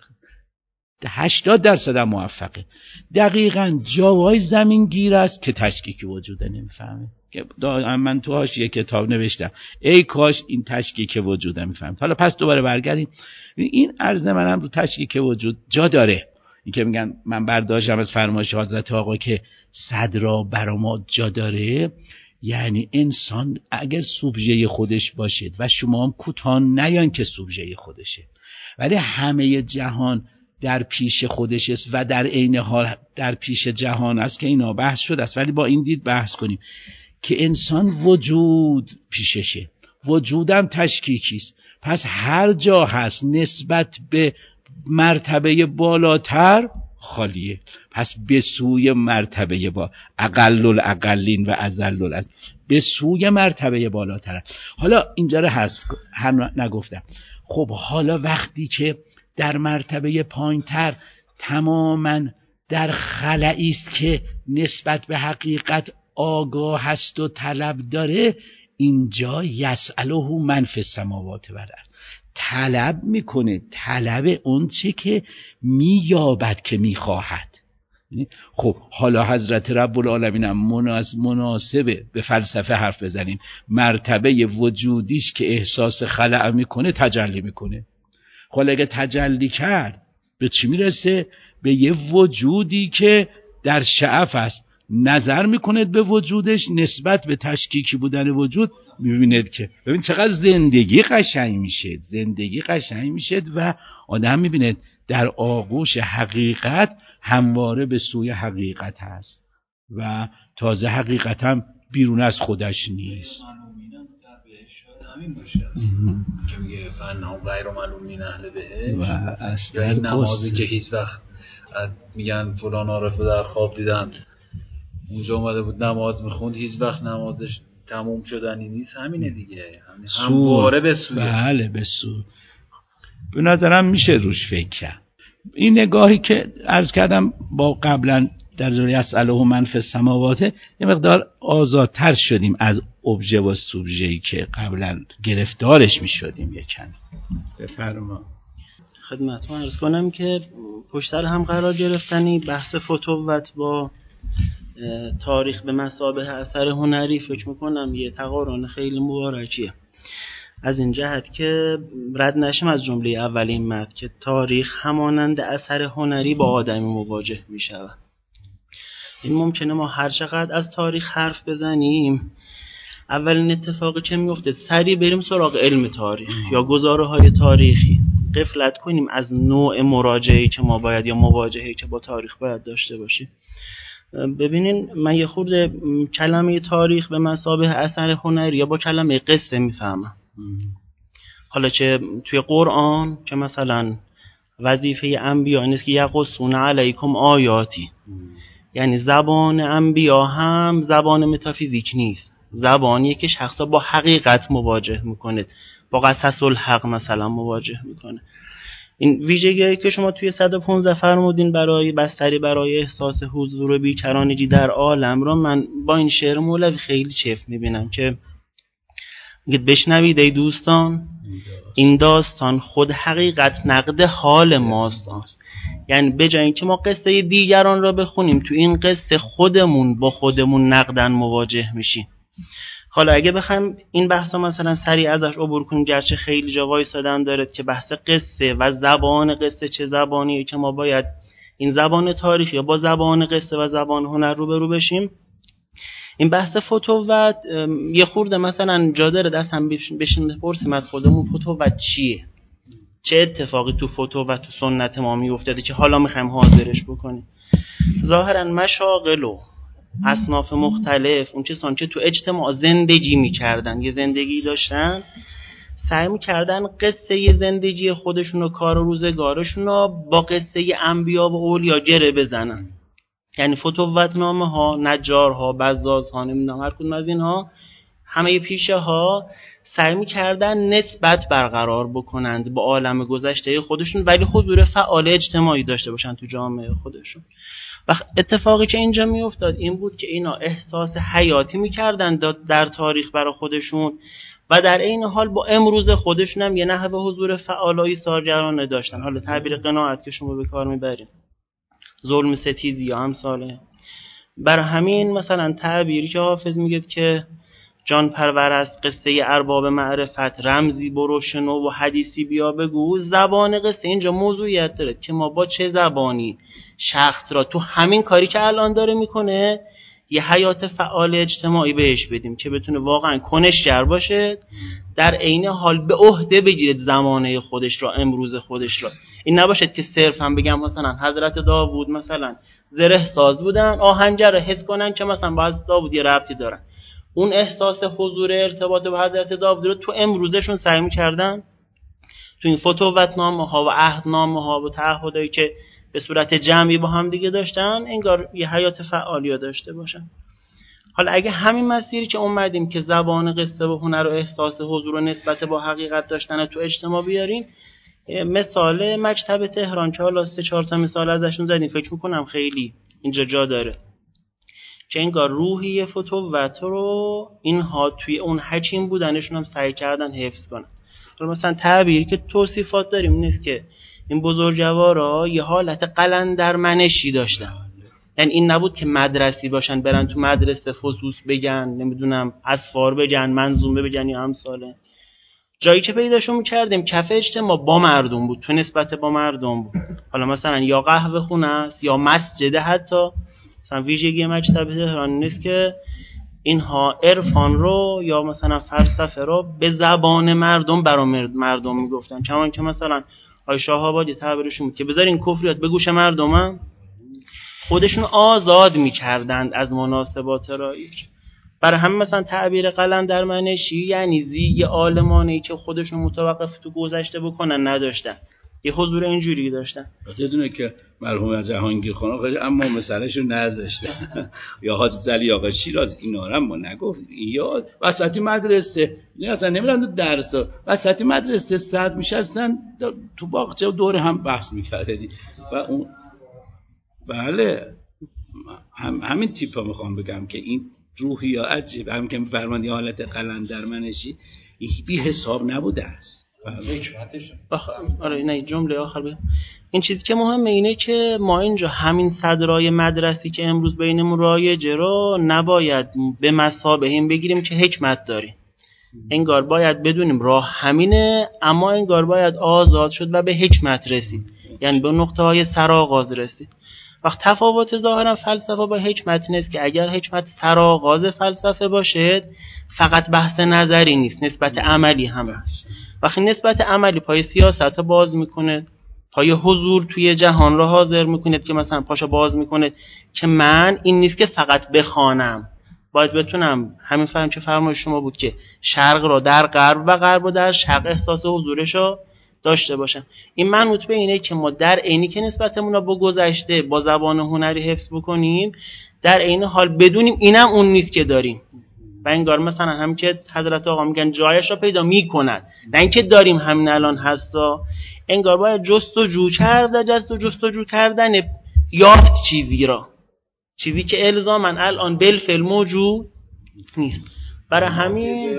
[SPEAKER 1] 80% هم موفقه. دقیقاً جاهای زمین گیر است که تشکیکی وجود نمیفهمه. که من تو حاشیه کتاب نوشتم ای کاش این تشکیک وجود نمیفهمه. حالا پس دوباره برگردیم. این عرض منم رو تشکیک وجود جا داره. این که میگن من برداشتم از فرمایش حضرت آقا که صدرا برا ما جا داره، یعنی انسان اگر سوبژه خودش باشید و شما هم کوتاه نیان که سوبژه خودشه، ولی همه جهان در پیش خودش است و در عین حال در پیش جهان است که اینا بحث شده است. ولی با این دید بحث کنیم که انسان وجود پیششه، وجودم تشکیکی است، پس هر جا هست نسبت به مرتبه بالاتر خالیه، پس به سوی مرتبه با اقل الاقلین و اذل الاذل، به سوی مرتبه بالاتر. حالا اینجا رو حذف نگفتم. خب حالا وقتی که در مرتبه پایین‌تر تماماً در خلایی است که نسبت به حقیقت آگاه است و طلب داره، اینجا یسأله من فی السماوات و الارض، طلب میکنه، طلب اون چه که مییابد که میخواهد. خب حالا حضرت رب العالمین هم مناسبه به فلسفه حرف بزنیم، مرتبه وجودیش که احساس خلأ میکنه تجلی میکنه. حالا اگه تجلی کرد به چی میرسه؟ به یه وجودی که در شعف است، نظر میکنید به وجودش نسبت به تشکیکی بودن وجود، میبینید که ببین چقدر زندگی قشنگ میشه، زندگی قشنگ میشه و آدم میبینید در آغوش حقیقت همواره به سوی حقیقت هست و تازه حقیقت هم بیرون از خودش نیست.
[SPEAKER 2] همین باشه که میگه فنها غیر معلومین اهل بهش،
[SPEAKER 1] و اصلا
[SPEAKER 2] این نمازی که هیچ وقت میگن فلان عارف در خواب دیدن اونجا اومده بود نماز میخوند، هیچ وقت نمازش تموم شدنی نیست، همینه دیگه، همواره به سوی.
[SPEAKER 1] بله به سوی. به نظرم میشه روش فکر کرد. این نگاهی که عرض کردم با قبلا در جوری یسأله من فی السماوات، یه مقدار آزادتر شدیم از ابژه و سوبژه‌ای که قبلا گرفتارش میشدیم. یکم بفرما.
[SPEAKER 5] خدمتتون عرض کنم که پشت سر هم قرار گرفتنی بحث فتوت با تاریخ به مثابه اثر هنری فکر میکنم یه تقارن خیلی مبارکیه، از این جهت که رد نشیم از جمله اول این متن که تاریخ همانند اثر هنری با آدمی مواجه میشود. این ممکنه ما هر چقدر از تاریخ حرف بزنیم، اولین اتفاقی که میفته سریع بریم سراغ علم تاریخ یا گزاره‌های تاریخی، غفلت کنیم از نوع مراجعه‌ای که ما باید یا مواجهه‌ای که با تاریخ باید داشته باشیم. ببینین من یه خورده کلمه تاریخ به مثابه اثر هنری یا با کلمه قصه میفهمم. حالا چه توی قرآن که مثلا وظیفه انبیا نیست که یقصون علیکم آیاتی، یعنی زبان انبیا هم زبان متافیزیک نیست، زبانیه که شخصا با حقیقت مواجه میکنه، با قصص الحق مثلا مواجه میکنه. این ویژگی‌ای که شما توی 115 فرمودین برای بستری برای احساس حضور بیکرانگی در عالم را من با این شعر مولوی خیلی چفت میبینم که میگه بشنوید ای دوستان این داستان خود حقیقت نقد حال ماست. یعنی به جای اینکه ما قصه دیگران را بخونیم تو این قصه خودمون با خودمون نقدن مواجه میشیم. حالا اگه بخوایم این بحثا مثلا سریع ازش عبور کنیم، گرچه خیلی جا وایسادن داره که بحث قصه و زبان قصه چه زبانیه که ما باید این زبان تاریخی یا با زبان قصه و زبان هنر روبرو بشیم، این بحث فتوت یه خورده مثلا جا داره دستم بشین بپرسیم از خودمون فتوت چیه، چه اتفاقی تو فتوت تو سنت ما میافتاده که حالا میخوایم حاضرش بکنیم. ظاهرا مشاغل و اصناف مختلف اون کسان که تو اجتماع زندگی میکردن، یه زندگی داشتن، سعی میکردن قصه یه زندگی خودشون و کار و روزگارشون رو با قصه انبیا و اولیا گره بزنن. یعنی فتوت نامه ها، نجارها، بزازها، نمیدونم هر کدوم از اینها همه پیشه ها سعی میکردن نسبت برقرار بکنند با عالم گذشته خودشون ولی حضور فعال اجتماعی داشته باشن تو جامعه خودشون. و اتفاقی که اینجا میافتاد این بود که اینا احساس حیاتی میکردن در تاریخ برای خودشون و در این حال با امروز خودشون هم یه نحوه حضور فعالای سارگرانه داشتن. حالا تعبیر قناعت که شما به کار میبرین، ظلم ستیزی یا همساله. بر همین مثلا تعبیری که حافظ میگه که جان پرور است قصه ارباب معرفت، رمزی برو شنو و حدیثی بیا بگو. زبان قصه اینجا موضوعیت داره که ما با چه زبانی شخص را تو همین کاری که الان داره میکنه یه حیات فعال اجتماعی بهش بدیم که بتونه واقعا کنشگر باشه، در عین حال به عهده بگیرد زمانه خودش را، امروز خودش را. این نباشد که صرفا بگم مثلا حضرت داوود مثلا زره ساز بودن، آهنگر رو حس کنن که مثلا با حضرت داوود یه ربطی دارن، اون احساس حضور ارتباط با حضرت داوود رو تو امروزشون سعی می‌کردن تو این فتوت‌نامه ها و عهدنامه ها و تعهدایی که به صورت جمعی با هم دیگه داشتن انگار یه حیات فعالی داشته باشن. حالا اگه همین مسیری که اومدیم که زبان قصه و هنر و احساس حضور و نسبت با حقیقت داشتن تو اجتماع بیاریم، مثال مکتب تهران که حالا 3-4 تا مثال ازشون زدیم، فکر میکنم خیلی اینجا جا داره که انگار روحی فتووت رو اینها توی اون حکیم بودنشون هم سعی کردن حفظ کنن. مثلا تعبیری که توصیفات داریم نیست که این بزرگوارا یه حالت قلندر منشی داشتن، یعنی این نبود که مدرسی باشن برن تو مدرسه فصوص بگن، نمیدونم اسفار بگن، منظومه بگن یا همساله. جایی که پیداشون می‌کردیم کف اجتماع با مردم بود، تو نسبت با مردم بود. حالا مثلا یا قهوه خونه است یا مسجد، حتی مثلا ویژگی مکتب تهران نیست که اینها عرفان رو یا مثلا فلسفه رو به زبان مردم برای مردم میگفتن، چون که مثلا آقای شاه آبادی تعبیرشون بود که بذارین کفریات به گوش مردمم، خودشون آزاد میکردند از مناسبات رایج. برای همین مثلا تعبیر قلندر منشی یعنی زیگ عالمانه‌ای که خودشون متوقف تو گذشته بکنن نداشتن، یه حضور اینجوری داشتن.
[SPEAKER 1] یادتونه که مرحوم جهانگیر خان خیلی اما مسئلهشو نذاشته یا حاجب علی آقا شیراز اینا رو ما نگفت، یا وسط مدرسه نه اصلا نمیرن درس، وسط مدرسه صد میشستن تو باغچه و دور هم بحث میکردن و اون بله همین تیپا میخوام بگم که این روحی یا عجیب هم که فرمانی حالت قلندر منشی بی حساب نبوده است.
[SPEAKER 5] آره نه جمله آخر بگم. این چیزی که مهمه اینه که ما اینجا همین صدرای مدرسی که امروز بینمون رایجه رو نباید به مثابه این بگیریم که حکمت داریم. انگار باید بدونیم راه همینه، اما انگار باید آزاد شد و به حکمت رسید، یعنی به نقطه های سرآغاز رسید. وقت تفاوت ظاهرا فلسفه با حکمت نیست که اگر حکمت سرآغاز فلسفه باشه فقط بحث نظری نیست، نسبت عملی هم هست. وقتی نسبت عملی پای سیاست باز میکنه، پای حضور توی جهان را حاضر میکنه که مثلا پاشا باز میکنه که من این نیست که فقط بخوانم، باید بتونم همین فهم که فرمایش شما بود که شرق را در غرب و غرب را در شرق احساس حضورش را داشته باشم. این منوط به اینه که ما در عینی که نسبتمون را با گذشته با زبان هنری حفظ بکنیم، در عین حال بدونیم اینم اون نیست که داریم و انگار مثلا هم که حضرت آقا میگن جایش را پیدا میکند، نه اینکه داریم همین الان هستا. انگار باید جستجو کردن یافت چیزی را، چیزی که الزاماً الان بالفعل موجود نیست. برای همین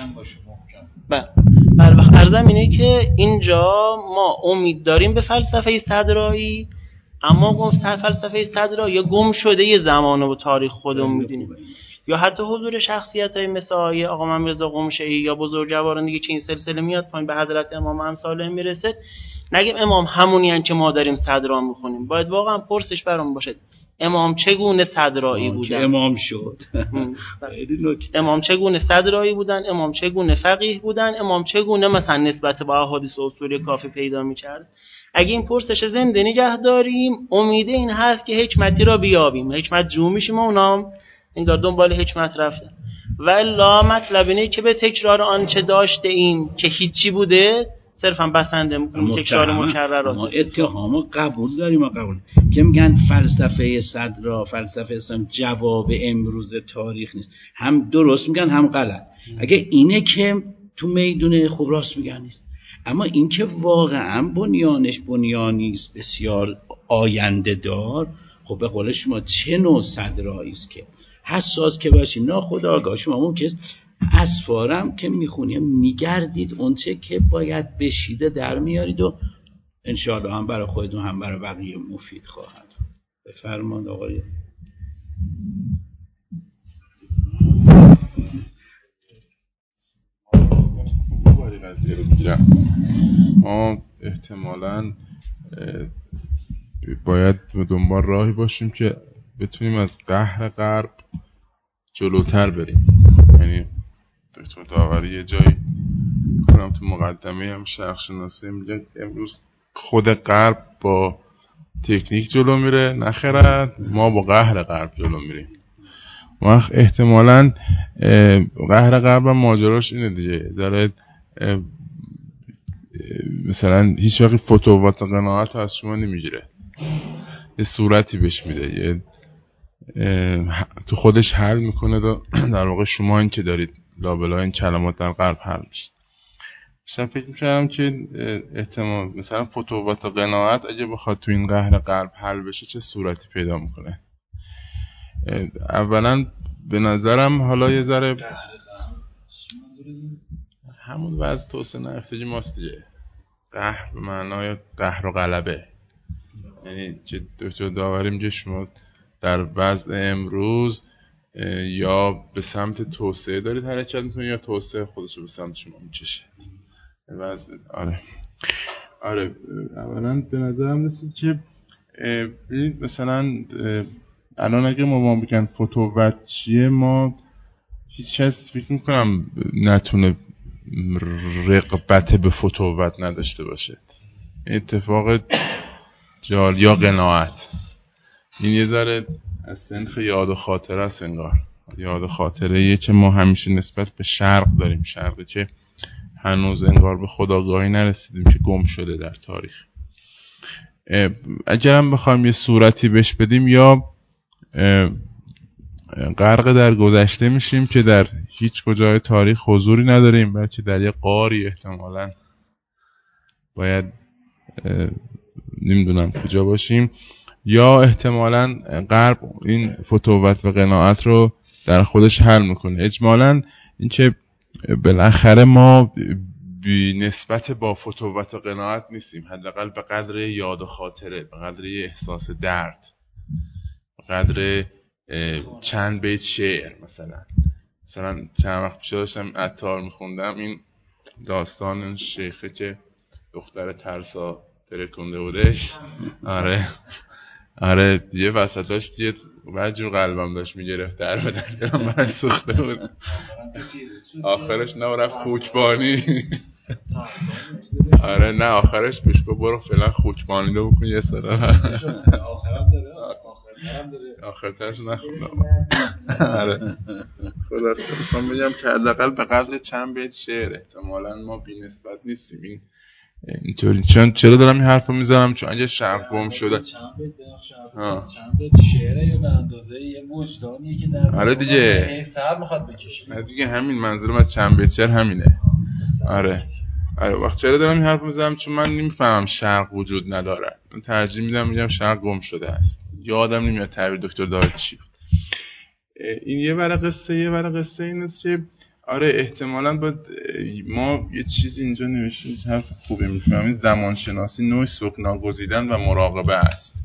[SPEAKER 5] بله وقت عرضم اینه که اینجا ما امید داریم به فلسفه صدرایی، اما فلسفه صدرایی گم شده یه زمان و تاریخ خودمون میدونیم، یا حتی حضور شخصیت‌های مثل آقا محمد رضا قمشه‌ای یا بزرگواران دیگه که این سلسله میاد پایین به حضرت امام امثال میرسه، نگیم امام همونی ان که ما داریم صدرا میخونیم. باید واقعا پرسش برام باشه امام چگونه صدرایی بودن،
[SPEAKER 1] امام شد
[SPEAKER 5] امام چگونه صدرایی بودن، امام چگونه فقیه بودن، امام چگونه مثلا نسبت با احادیث و اصول کافی پیدا می‌کرد. اگه این پرسش زنده نگه داریم امید این هست که حکمتی را بیابیم، حکمت جو میشیم و اونام انگار دنبال حکمت رفتن. و الا مطلب اینه که به تکرار آنچه داشته ایم که هیچی بوده صرفا بسنده میکنیم تکرار مکررات.
[SPEAKER 1] ما اتهامو قبول داریم که میگن فلسفه صدرا، فلسفه اسلام جواب امروز تاریخ نیست، هم درست میگن هم غلط. اگه اینه که تو میدون خوب راست میگن نیست، اما این که واقعا بنیانش بنیانی است بسیار آینده دار، خب به قول شما چه نوع صدرایی است که حساس که باشیم ناخودآگاه شما ممکنه اسفارم که میخونیم میگردید اونچه که باید بشیده در میارید و انشاءالله هم برای خودتون هم برای بقیه مفید خواهد. بفرمایید آقای.
[SPEAKER 6] ما احتمالاً باید دنبال راهی باشیم که بتونیم از قهر غرب جلوتر بریم. یعنی دکتر داوری یه جایی کنم تو مقدمه هم شرق شناسی میگه امروز خود غرب با تکنیک جلو میره نخرد، ما با قهر غرب جلو میریم. وقت احتمالاً قهر غرب هم ماجراش اینه دیگه، ذره مثلا هیچ وقت فتووات قناعت از شما نمیگیره، یه صورتی بهش میده، یه تو خودش حل میکنه در واقع شما این که دارید لابلای این کلمات در غرب حل میشه. فکر می‌کردم که احتمال مثلا فتووت و قناعت اگه بخواد تو این قهر قلب حل بشه چه صورتی پیدا میکنه. اولا به نظرم حالا یه ذره همون وضع توسعه نیافتگی ماست دیگه. قهر به معنای قهر و غلبه، یعنی که دکتر داوری میگه شما در وضع امروز یا به سمت توسعه دارید حرکت میکنید یا توسعه خودش رو به سمت شما میکشه. آره اولا به نظرم رسید که مثلا الان اگه ما بگن فتووت چیه، ما هیچ کس فکر میکنم نتونه رغبت به فتووت نداشته باشه. اتفاق جال یا قناعت این یه ذره از صنف یاد و خاطره است. انگار یاد و خاطره یه که ما همیشه نسبت به شرق داریم، شرقی که هنوز انگار به خودآگاهی نرسیدیم که گم شده در تاریخ. اگرم بخوایم یه صورتی بهش بدیم یا غرق در گذشته میشیم که در هیچ کجای تاریخ حضوری نداریم، بلکه در یه غاری احتمالاً باید نمیدونم کجا باشیم، یا احتمالاً غرب این فتووت و قناعت رو در خودش حل میکنه. اجمالاً این که بالاخره ما بی نسبت با فتووت و قناعت نیستیم، حداقل به قدر یاد و خاطره، به قدر احساس درد، به قدر چند بیت شعر. مثلا چند وقت پیش داشتم عطار میخوندم این داستان اون شیخه که دختر ترسا ترکونده بودش. آره دیگه وسطاش دیگه وجور قلبم داشت میگرفت در بدن من سوخته بود. آخرش نه رفت خوکبانی. آره نه آخرش بشکو برو فعلا خوکبانی دو بکن یه صدا.
[SPEAKER 2] آخرم داره
[SPEAKER 6] آخرترش نخوندم. آره خلاصه میخوام بگم که حداقل به قدر چند بیت شعر احتمالاً ما بی نسبت نیستیم. این اینطوری چرا دارم این حرفو میزنم؟ چون اگه شرق گم شده
[SPEAKER 2] چند بیت شعره یا به اندازه یه وجدانیه که در
[SPEAKER 6] آره دیگه
[SPEAKER 2] سر میخواد بکشه.
[SPEAKER 6] نه دیگه همین منظورم از چند بیت شعر همینه. آره وقت چرا دارم این حرفو میزنم؟ چون من نمیفهمم شرق وجود نداره. من ترجیح میدم میگم شرق گم شده است. یادم نمیاد تعبیر دکتر داوری چی بود. این یه ورق قصه این است که آره احتمالاً باید ما یه چیزی اینجا نوشتیم، حرف خوبه میفهمید، زمانشناسی نوع سکنا گزیدن و مراقبه است.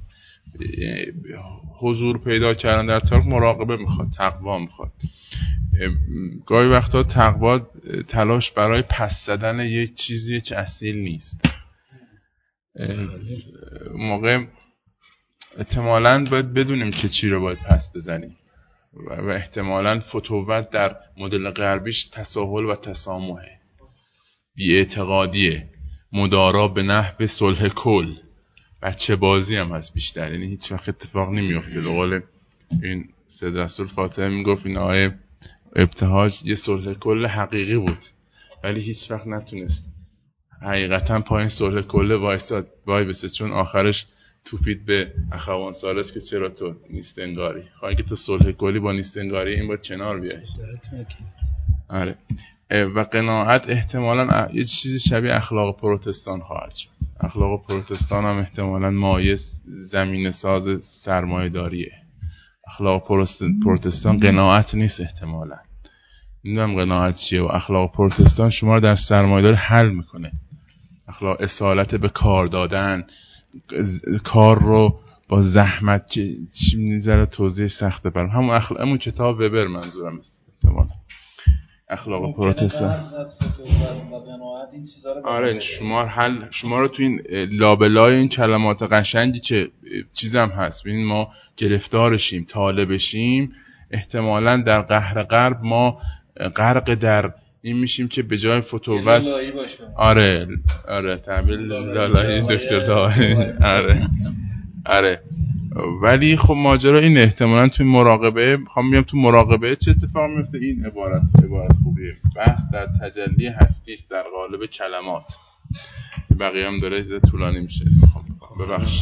[SPEAKER 6] حضور پیدا کردن در تاریخ مراقبه میخواد، تقوا میخواد. گاهی وقتا تقوا تلاش برای پس زدن یک چیزیه که اصیل نیست. موقع احتمالاً باید بدونیم که چی رو باید پس بزنیم و احتمالاً فتووت در مدل غربیش تساهل و تسامحه، بی‌اعتقادیه، مدارا به نحو صلح کل، بچه بازی هم هست بیشتر، یعنی هیچ وقت اتفاق نمیفته. به قول این سید رسول فاطمه میگفت این آیه ابتهاج یه صلح کل حقیقی بود ولی هیچ وقت نتونست حقیقتا پایین صلح کل وای بسه، چون آخرش توپید به اخوان سالس که چرا تو نیست انگاری، خواهی که تو صلح کلی با نیست انگاری این باید کنار بیایی. آره و قناعت احتمالاً یه چیزی شبیه اخلاق پروتستان خواهد شد. اخلاق پروتستان هم احتمالاً مایه زمین ساز سرمایه داریه. اخلاق پروتستان قناعت نیست احتمالاً. نمیدونم قناعت چیه. و اخلاق پروتستان شما رو در سرمایه داری حل میکنه. اخلاق اصالت به کار دادن، کار رو با زحمت، چی میذاره توضیح سخته برام. همون کتاب وبر منظورم است احتمالاً. اخلاق پروتستان. آره شما رو تو این لابلای این کلمات قشنگی که چیزم هست ببین ما گرفتارشیم، طالبشیم، احتمالاً در قهر غرب ما غرق در این میشیم که به جای فتووت آره تعبیر لالایی دکتر داوری آره ولی خب ماجرا این احتمالاً توی مراقبه میخوام بگم تو مراقبه چه اتفاق میفته. این عبارت خوبیه. بحث در تجلی هستی است در قالب کلمات. بقیه هم داره زیاد طولانی میشه. ببخشید.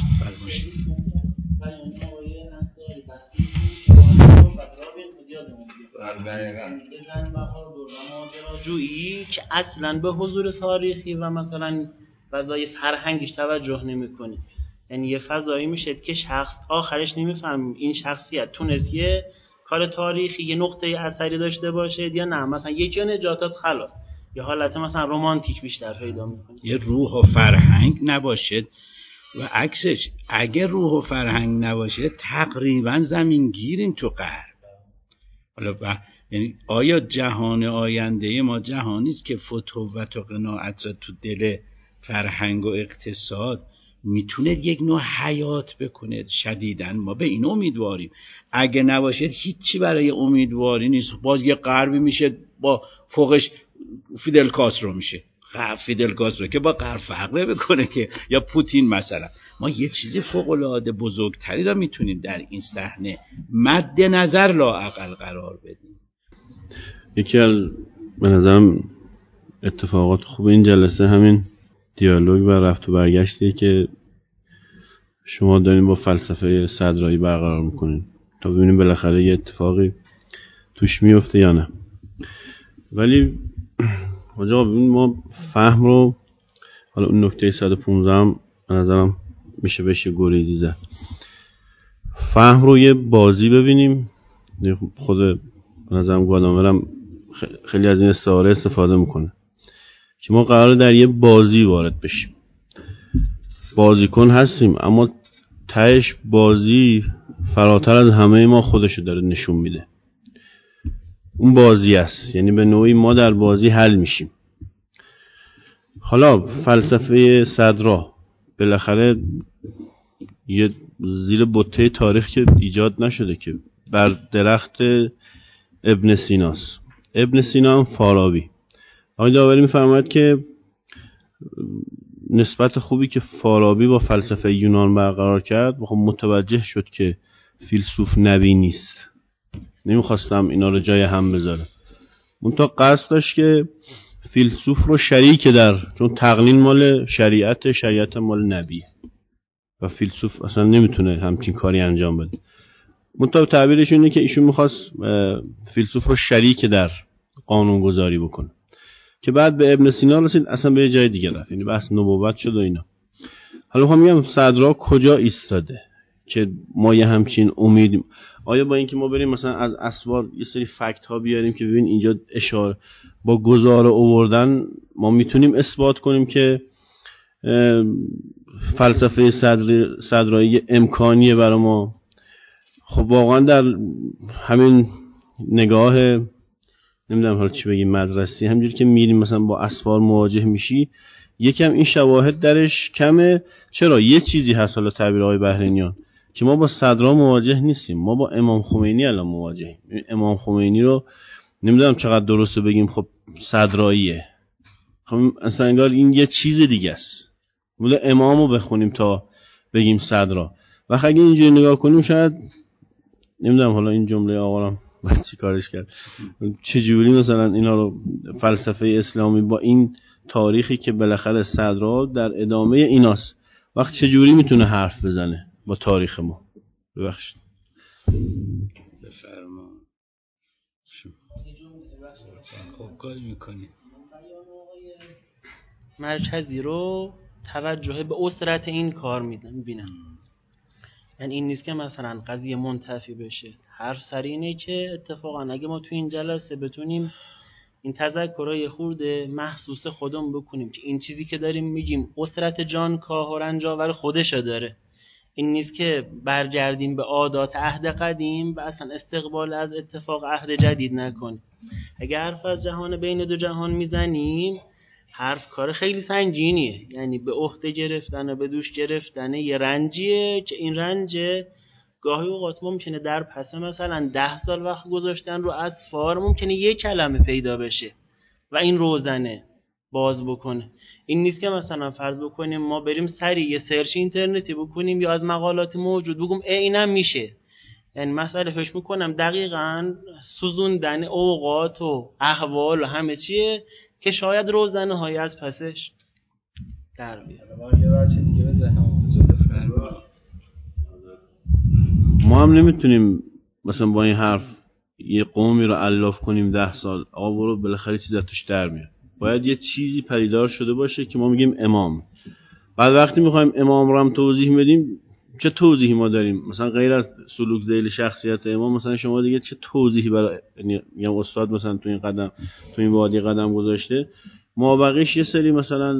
[SPEAKER 5] بزن بهادر و ماجراجویی که اصلا به حضور تاریخی و مثلا فضای فرهنگیش توجه نمی‌کنه. یعنی یه فضایی میشه که شخص آخرش نمیفهمیم این شخصیت تونست یه کار تاریخی یه نقطه اثری داشته باشه یا نه، مثلا یه جا نجاتت خلاص، یه حالت مثلا رمانتیک بیشتر پیدا می‌کنه.
[SPEAKER 1] یه روح و فرهنگ نباشه و عکسش اگه روح و فرهنگ نباشه تقریبا زمینگیریم تو غرب. حالا یعنی آیا جهان آینده ما جهانی است که فتوت و قناعت را تو دل فرهنگ و اقتصاد میتونه یک نوع حیات بکنه؟ شدیداً ما به این امیدواریم. اگه نباشه هیچی برای امیدواری نیست. باز یه غربی میشه با فوقش فیدل کاسترو میشه. فیدل کاسترو که با غرب فرق نمیکنه که، یا پوتین مثلا. ما یه چیزی فوق العاده بزرگتری را میتونیم در این صحنه مد نظر لااقل قرار بدیم.
[SPEAKER 7] یکی از به نظرم اتفاقات خوب این جلسه همین دیالوگ و رفت و برگشتیه که شما دارین با فلسفه صدرایی برقرار میکنین تا ببینیم بالاخره یه اتفاقی توش میفته یا نه. ولی آقا ببین ما فهم رو، حالا اون نکته 115 هم به نظرم میشه بهش گریزی زد، فهم رو یه بازی ببینیم. خود به نظرم گادامرم خیلی از این استعاره استفاده میکنه که ما قراره در یه بازی وارد بشیم. بازیکن هستیم اما تهش بازی فراتر از همه ما خودشو داره نشون میده. اون بازی است، یعنی به نوعی ما در بازی حل میشیم. حالا فلسفه صدرا بالاخره یه زیر بطه تاریخ که ایجاد نشده که بر درخت ابن سیناست. ابن سینا هم فارابی. آقای داوری میفرماید که نسبت خوبی که فارابی با فلسفه یونان برقرار کرد، خب متوجه شد که فیلسوف نبی نیست. نمیخواستم اینا رو جای هم بذاره. منتها قصد داشت که فیلسوف رو شریک در، چون تقنین مال شریعت مال نبی و فیلسوف اصلا نمیتونه همچین کاری انجام بده. منتها تعبیرش اینه که ایشون میخواست فیلسوف رو شریک در قانون گذاری بکنه که بعد به ابن سینا رسید، اصلا به جای دیگه رفت، یعنی بحث نبوت شد و اینا. حالا میگم صدرا کجا ایستاده که ما یه همچین امید، آیا با اینکه ما بریم مثلا از اسوار یه سری فکت ها بیاریم که ببین اینجا اشاره با گزاره آوردن ما میتونیم اثبات کنیم که فلسفه صدرایی امکانیه برای ما؟ خب واقعا در همین نگاه نمیدونم حالا چی بگیم مدرسی، همینجوری که میریم مثلا با اسوار مواجه میشی یکم این شواهد درش کمه. چرا؟ یه چیزی هست، حالا تعبیر آقای بحرینیان، که ما با صدرا مواجه نیستیم، ما با امام خمینی الان مواجهیم. امام خمینی رو نمیدونم چقدر درسته بگیم خب صدراییه، خب اصلا انگار این یه چیز دیگه است. بوده امامو بخونیم تا بگیم صدرا. و اگه اینجوری نگاه کنیم شاید نمیدونم حالا این جمله آقا رو باید چی کارش کرد، چجوری مثلا اینا رو فلسفه اسلامی با این تاریخی که بالاخره صدرا در ادامه ایناست، وقت چجوری میتونه حرف بزنه با تاریخ ما؟ ببخشید
[SPEAKER 1] بفرما. خب کاری میکنی
[SPEAKER 5] مرکزی رو توجه به اسرت این کار میبینن. یعنی این نیست که مثلا قضیه منتفی بشه. هر سری اینه که اتفاقا اگه ما تو این جلسه بتونیم این تذکرای خورده محسوس خودمون بکنیم که این چیزی که داریم میگیم اسرت جان کاه و رنجاور خودشو داره، این نیست که برگردیم به عادات عهد قدیم و اصلا استقبال از اتفاق عهد جدید نکنیم. اگه حرف از جهان بین دو جهان میزنیم، حرف کار خیلی سنگینیه، یعنی به عهده گرفتن و به دوش گرفتن یه رنجیه که این رنج گاهی اوقات ممکنه در پس مثلا 10 سال وقت گذاشتن رو اسفار ممکنه یه کلمه پیدا بشه و این روزنه باز بکنه. این نیست که مثلا فرض بکنیم ما بریم سریع یه سرچ اینترنتی بکنیم یا از مقالات موجود بگم اینم میشه. یعنی مسئله فکر میکنم دقیقاً سوزوندن اوقات و احوال و همه چیه که شاید روزنه های از پسش در بیاد.
[SPEAKER 2] یه بچه دیگه بزنم
[SPEAKER 7] ما هم نمیتونیم مثلا با این حرف یه قومی رو الاف کنیم 10 سال، آقا برو بالاخره چیزی از توش در میاد. باید یه چیزی پدیدار شده باشه که ما میگیم امام. بعد وقتی میخوایم امام رو هم توضیح بدیم، چه توضیحی ما داریم؟ مثلا غیر از سلوک ذیل شخصیت امام، مثلا شما دیگه چه توضیحی برای، میگم استاد مثلا تو این قدم، تو این وادی قدم گذاشته، ما بقیش یه سری مثلا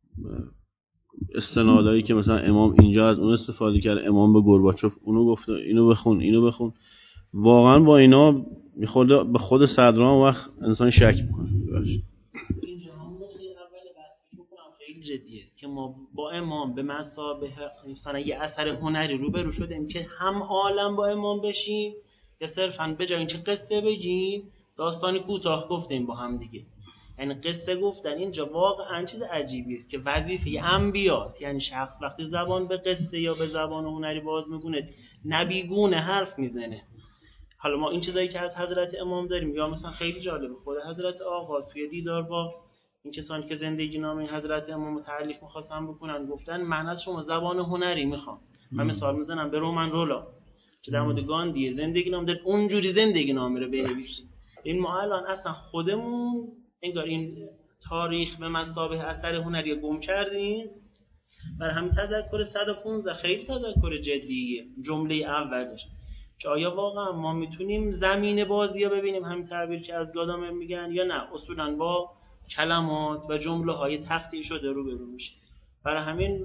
[SPEAKER 7] استنادایی که مثلا امام اینجا از اون استفاده کرد، امام به گورباچوف اونو گفته، اینو بخون اینو بخون. واقعا با اینا میخوره به خود صدران وقت انسان شک میکنه.
[SPEAKER 5] اینجا هم نقطه اول بحث میکنم خیلی جدی است که ما با امام به مثابه مثلا یه اثر هنری روبرو شدیم که هم عالم با امام بشیم، یا صرفا به جای اینکه قصه بگیم داستانی کوتاه گفتیم با هم دیگه. یعنی قصه گفتن اینجا واقعا چیز عجیبی است که وظیفه انبیاست. یعنی شخص وقتی زبان به قصه یا به زبان هنری باز میکنه نبیگونه حرف میزنه. حالا ما این چیزایی که از حضرت امام داریم، یا مثلا خیلی جالبه خود حضرت آقا توی دیدار با این کسانی که زندگی نامه حضرت امام تألیف می‌خواستن بکنن، گفتن من از شما زبان هنری میخوام. من مثال میزنم به رومن رولا که در مورد گاندی زندگی نامه داره، اونجوری زندگی نامه رو بنویسیم. این ما الان اصلا خودمون انگار این تاریخ به مثابه اثر هنری گم کردیم. برای همین تذکر 115 خیلی تذکر جدیه. جمله اولش که آیا واقعا ما میتونیم زمین بازی رو ببینیم، همین تعبیر که از گادامر میگن، یا نه اصولا با کلمات و جمله های تختی شده رو برو میشه. برای همین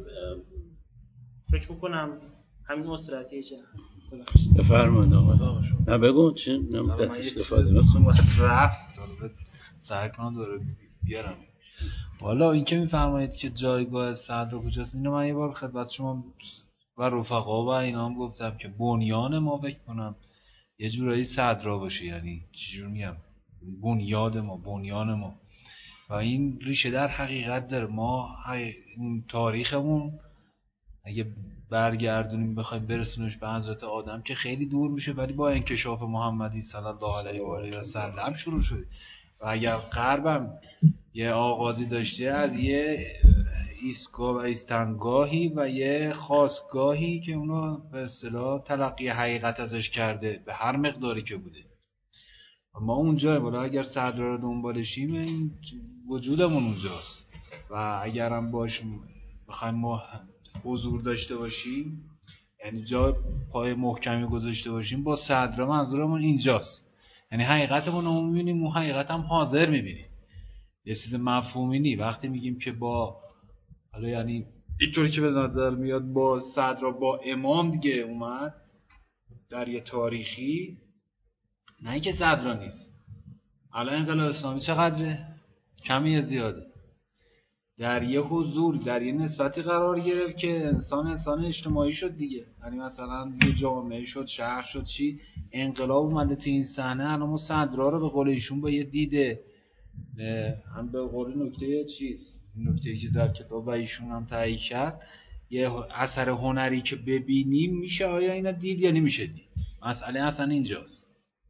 [SPEAKER 5] فکر میکنم همین اصراتیه چه
[SPEAKER 1] بفرمایید آقا. نه بگو چه استفاده
[SPEAKER 2] نکنم رفت داره سعی کنم داره بیارم. والا این که میفرمایید که جایگاه صدر کجاست، اینو من یه بار خدمت شما و رفقا و اینا هم گفتم که بنیان ما فکر کنم یه جورایی صدرا باشه. یعنی چجور میگم، بنیاد ما، بنیان ما، و این ریشه در حقیقت داره. ما تاریخمون اگه برگردونیم بخوایم برسونش به حضرت آدم که خیلی دور میشه، ولی با انکشاف محمدی صلی الله علیه و آله و سلم شروع شده. و اگر غربم یه آغازی داشته از یه ایستگاه و ایستانگاهی و یه خاصگاهی که اونو به اصطلاح تلقی حقیقت ازش کرده به هر مقداری که بوده، و ما اونجاییم. ولی اگر صدر رو دنبالشیم این وجودمون اونجاست، و اگرم باش بخوایم ما حضور داشته باشیم، یعنی جا پای محکمی گذاشته باشیم، با صدر منظورمون اینجاست. یعنی حقیقتمون رو میبینیم، اون حقیقت هم حاضر میبینیم، یه چیز مفهومی نی. وقتی میگیم که با حالا یعنی اینطوری که به نظر میاد با صدر با امام دیگه اومد در یه تاریخی، نه اینکه صدر نیست. الان انقلاب اسلامی چقدره؟ کمی یا زیاده؟ در یه حضور، در یه نسبتی قرار گرفت که انسان اجتماعی شد دیگه. یعنی مثلا یه جامعه شد، شهر شد، چی انقلاب اومده تو این صحنه. الان ما صدرها رو به قول ایشون با یه دیده هم به قول نکته نکته‌ای که در کتاب و ایشون هم تایید کرد، یه اثر هنری که ببینیم میشه آیا اینا دید یا نمیشه دید. مسئله اصلا اینجاست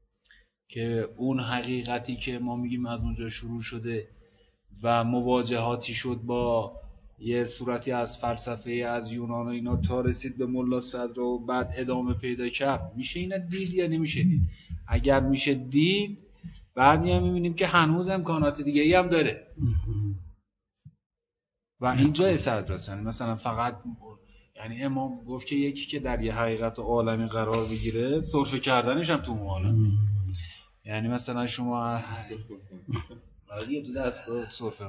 [SPEAKER 2] که اون حقیقتی که ما میگیم از اونجا شروع شده و مواجهاتی شد با یه صورتی از فلسفه از یونان و اینا تا رسید به ملا صدر و بعد ادامه پیدا کرد، میشه اینا دید یا نمیشه دید؟ اگر میشه دید، بعد میبینیم که هنوز امکانات دیگه ای هم داره و اینجا صدر است. یعنی مثلا فقط یعنی امام گفت که یکی که در یه حقیقت عالمی قرار بگیره سرفه کردنش هم تو عالم. یعنی مثلا شما یه تو دستگاه سرفه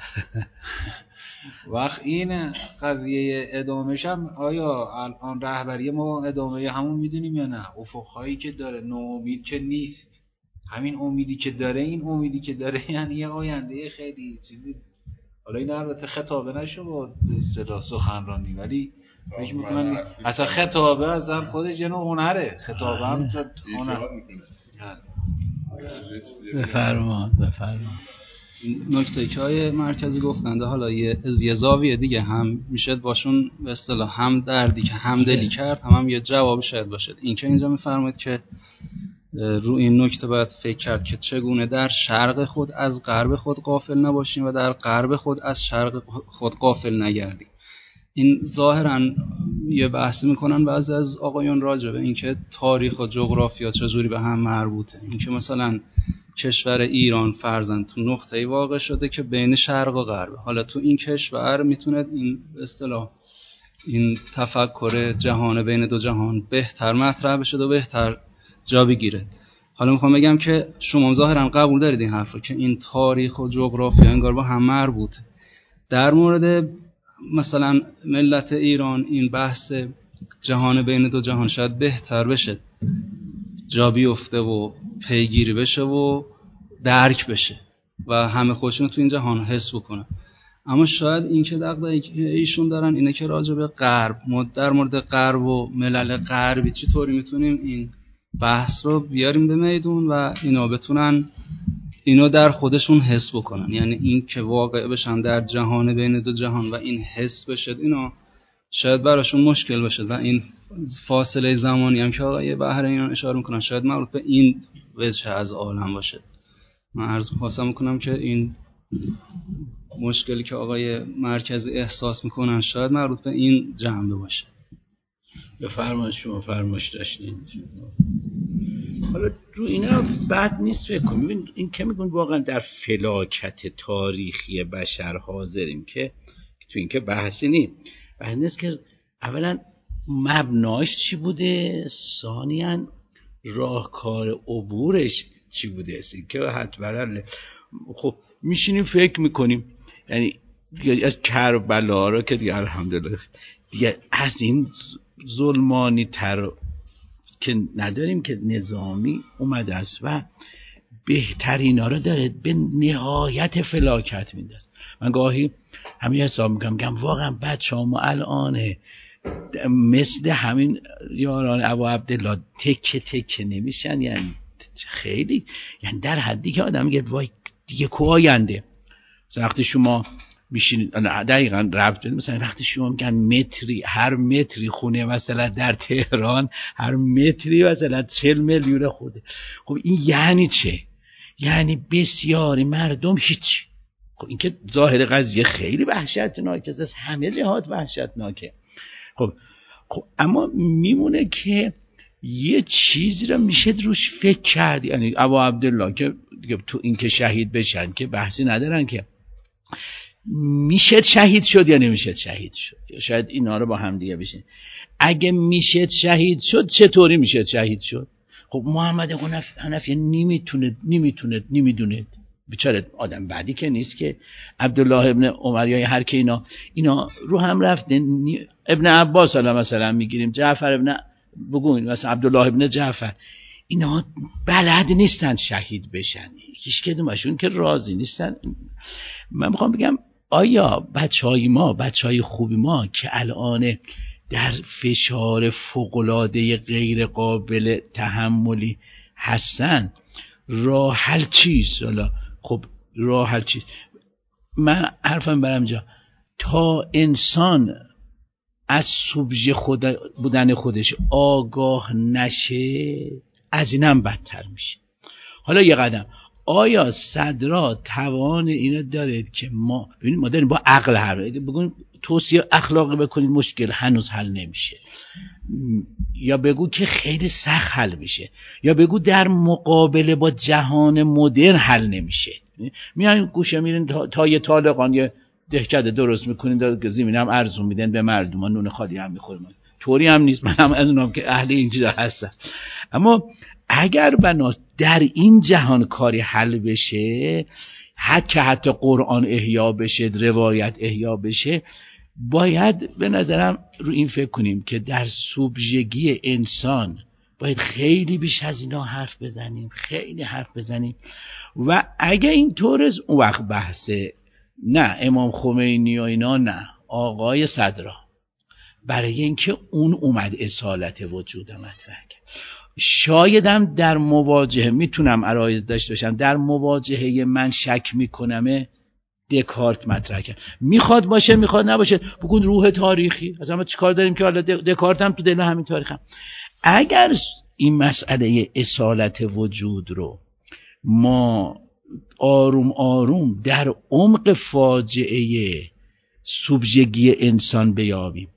[SPEAKER 2] وقت این قضیه ادامهش هم آیا الان رهبری ما ادامه همون میدونیم یا نه؟ افقهایی که داره، ناامید که نیست. همین امیدی که داره، این امیدی که داره یعنی یه آینده خیلی چیزی. حالا این البته خطابه نشه با اصطلاح سخنرانی، ولی فکر می‌کنم اصلا خطابه اصلا خودش یه نوع هنره. خطابه هم هنر.
[SPEAKER 1] بفرما.
[SPEAKER 8] نکته که های مرکزی گفتنده، حالا یه زاویه دیگه هم میشه باشون به اصطلاح هم دردی که هم دلی کرد، هم یه جواب شاید باشه. این که اینجا میفرمایید که رو این نکته باید فکر کرد که چگونه در شرق خود از غرب خود غافل نباشیم و در غرب خود از شرق خود غافل نگردیم. این ظاهراً یه بحثی میکنن بعضی از آقایان راجع به اینکه تاریخ و جغرافیا چجوری به هم مربوطه. اینکه مثلا کشور ایران فرضاً تو نقطه‌ای واقع شده که بین شرق و غرب. حالا تو این کشور میتونه این اصطلاح این تفکر جهان بین دو جهان بهتر مطرح بشه و بهتر جا بگیره. حالا میخوام بگم که شما ظاهراً قبول دارید این حرف رو که این تاریخ و جغرافیا انگار با هم مربوطه. در مورد مثلا ملت ایران این بحث جهان بین دو جهان شاید بهتر بشه جا بیفته و پیگیری بشه و درک بشه و همه خودشون تو این جهان حس بکنن. اما شاید این که دغدغه‌ای که ایشون دارن اینه که راجع به غرب، ما در مورد غرب و ملل غربی چطوری میتونیم این بحث رو بیاریم به میدون و اینا بتونن اینو در خودشون حس بکنن، یعنی این که واقع بشن در جهان بین دو جهان و این حس بشه، اینا شاید براشون مشکل باشه و این فاصله زمانی هم که آقای بحرینیان اشاره میکنن شاید مربوط به این وجه از عالم باشه. من عرض خواستم میکنم که این مشکلی که آقای مرکزی احساس میکنن شاید مربوط به این جنبه باشه.
[SPEAKER 1] بفرمایید، شما فرمایش داشتین. حالا رو اینا بد نیست فکر کنیم. ببین این که میگن واقعا در فلاکت تاریخی بشر حاضریم که تو این که بحثی نیست که اولا مبناش چی بوده، ثانیاً راهکار عبورش چی بوده است که حتما خب میشینیم فکر میکنیم. یعنی از کربلا رو که دیگه الحمدلله دیگه از این ظلمانی تر که نداریم که نظامی اومده است و بهترینا رو داره به نهایت فلاکت میندازه. من گاهی همین حساب میکنم واقعا بچه‌ها الان مثل همین یاران ابا عبدالله تکه تکه نمیشن، یعنی خیلی، یعنی در حدی که آدم میگه وای دیگه کو آینده. وقتی شما میشینید دقیقاً ربط داره، مثلا وقتی شما میگن متری، هر متری خونه مثلا در تهران هر متری مثلا 40 میلیون خوده. خب این یعنی چه؟ یعنی بسیاری مردم هیچ. خب این که ظاهر قضیه خیلی وحشتناکه، از همه جهات وحشتناکه. خب اما میمونه که یه چیزی رو میشه روش فکر کرد. یعنی ابا عبدالله که تو این که شهید بشن که بحثی ندارن که میشه شهید شد یا نمیشه شهید شد، یا شاید اینا رو با هم دیگه بشین. اگه میشه شهید شد چطوری میشه شهید شد؟ خب محمد حنفی نمیدونه بیچاره آدم بعدی که نیست که عبدالله ابن عمر یا هر که اینا رو هم رفتن. ابن عباس حالا مثلا میگیریم، جعفر ابن بگوین مثلا عبدالله ابن جعفر، اینا بلد نیستن شهید بشن، هیچ کدومشون که راضی نیستن. من میخوام بگم آیا بچهای خوبی ما که الان در فشار فوق‌العاده غیر قابل تحملی هستن، راه حل چیست؟ حالا خب راه حل چیست؟ من حرفم برم جا، تا انسان از سوبژه بودن خودش آگاه نشه از اینم بدتر میشه. حالا یه قدم، آیا صدرا توان اینو دارید که ما ببینید ما داریم با عقل حرف بگیم توصیه اخلاقی بکنید مشکل هنوز حل نمیشه، یا بگو که خیلی سخت حل میشه، یا بگو در مقابله با جهان مدرن حل نمیشه. میان گوشه میرین تا یه طالقان یه دهکده درست میکنین که زمین هم ارزون میدن به مردم، نون خالی هم میخوریم. طوری هم نیست، من هم از اونام که اهل اینجا هستم. اما اگر بناست در این جهان کاری حل بشه، حتی قرآن احیا بشه، روایت احیا بشه، باید به نظرم رو این فکر کنیم که در سوبژگی انسان باید خیلی بیش از اینا حرف بزنیم، خیلی حرف بزنیم. و اگه این طور اون وقت بحثه نه امام خمینی و اینا، نه آقای صدرا، برای اینکه اون اومد اصالت وجود مطرح کرد. شایدم در مواجهه میتونم عرایض داشته باشم، در مواجهه من شک میکنم دکارت مطرح کرد، میخواد باشه میخواد نباشه، بگون روح تاریخی از همه چیکار داریم که حالا دکارت هم تو دل همین تاریخ هم. اگر این مسئله اصالت وجود رو ما آروم آروم در عمق فاجعه سوبژگی انسان بیابیم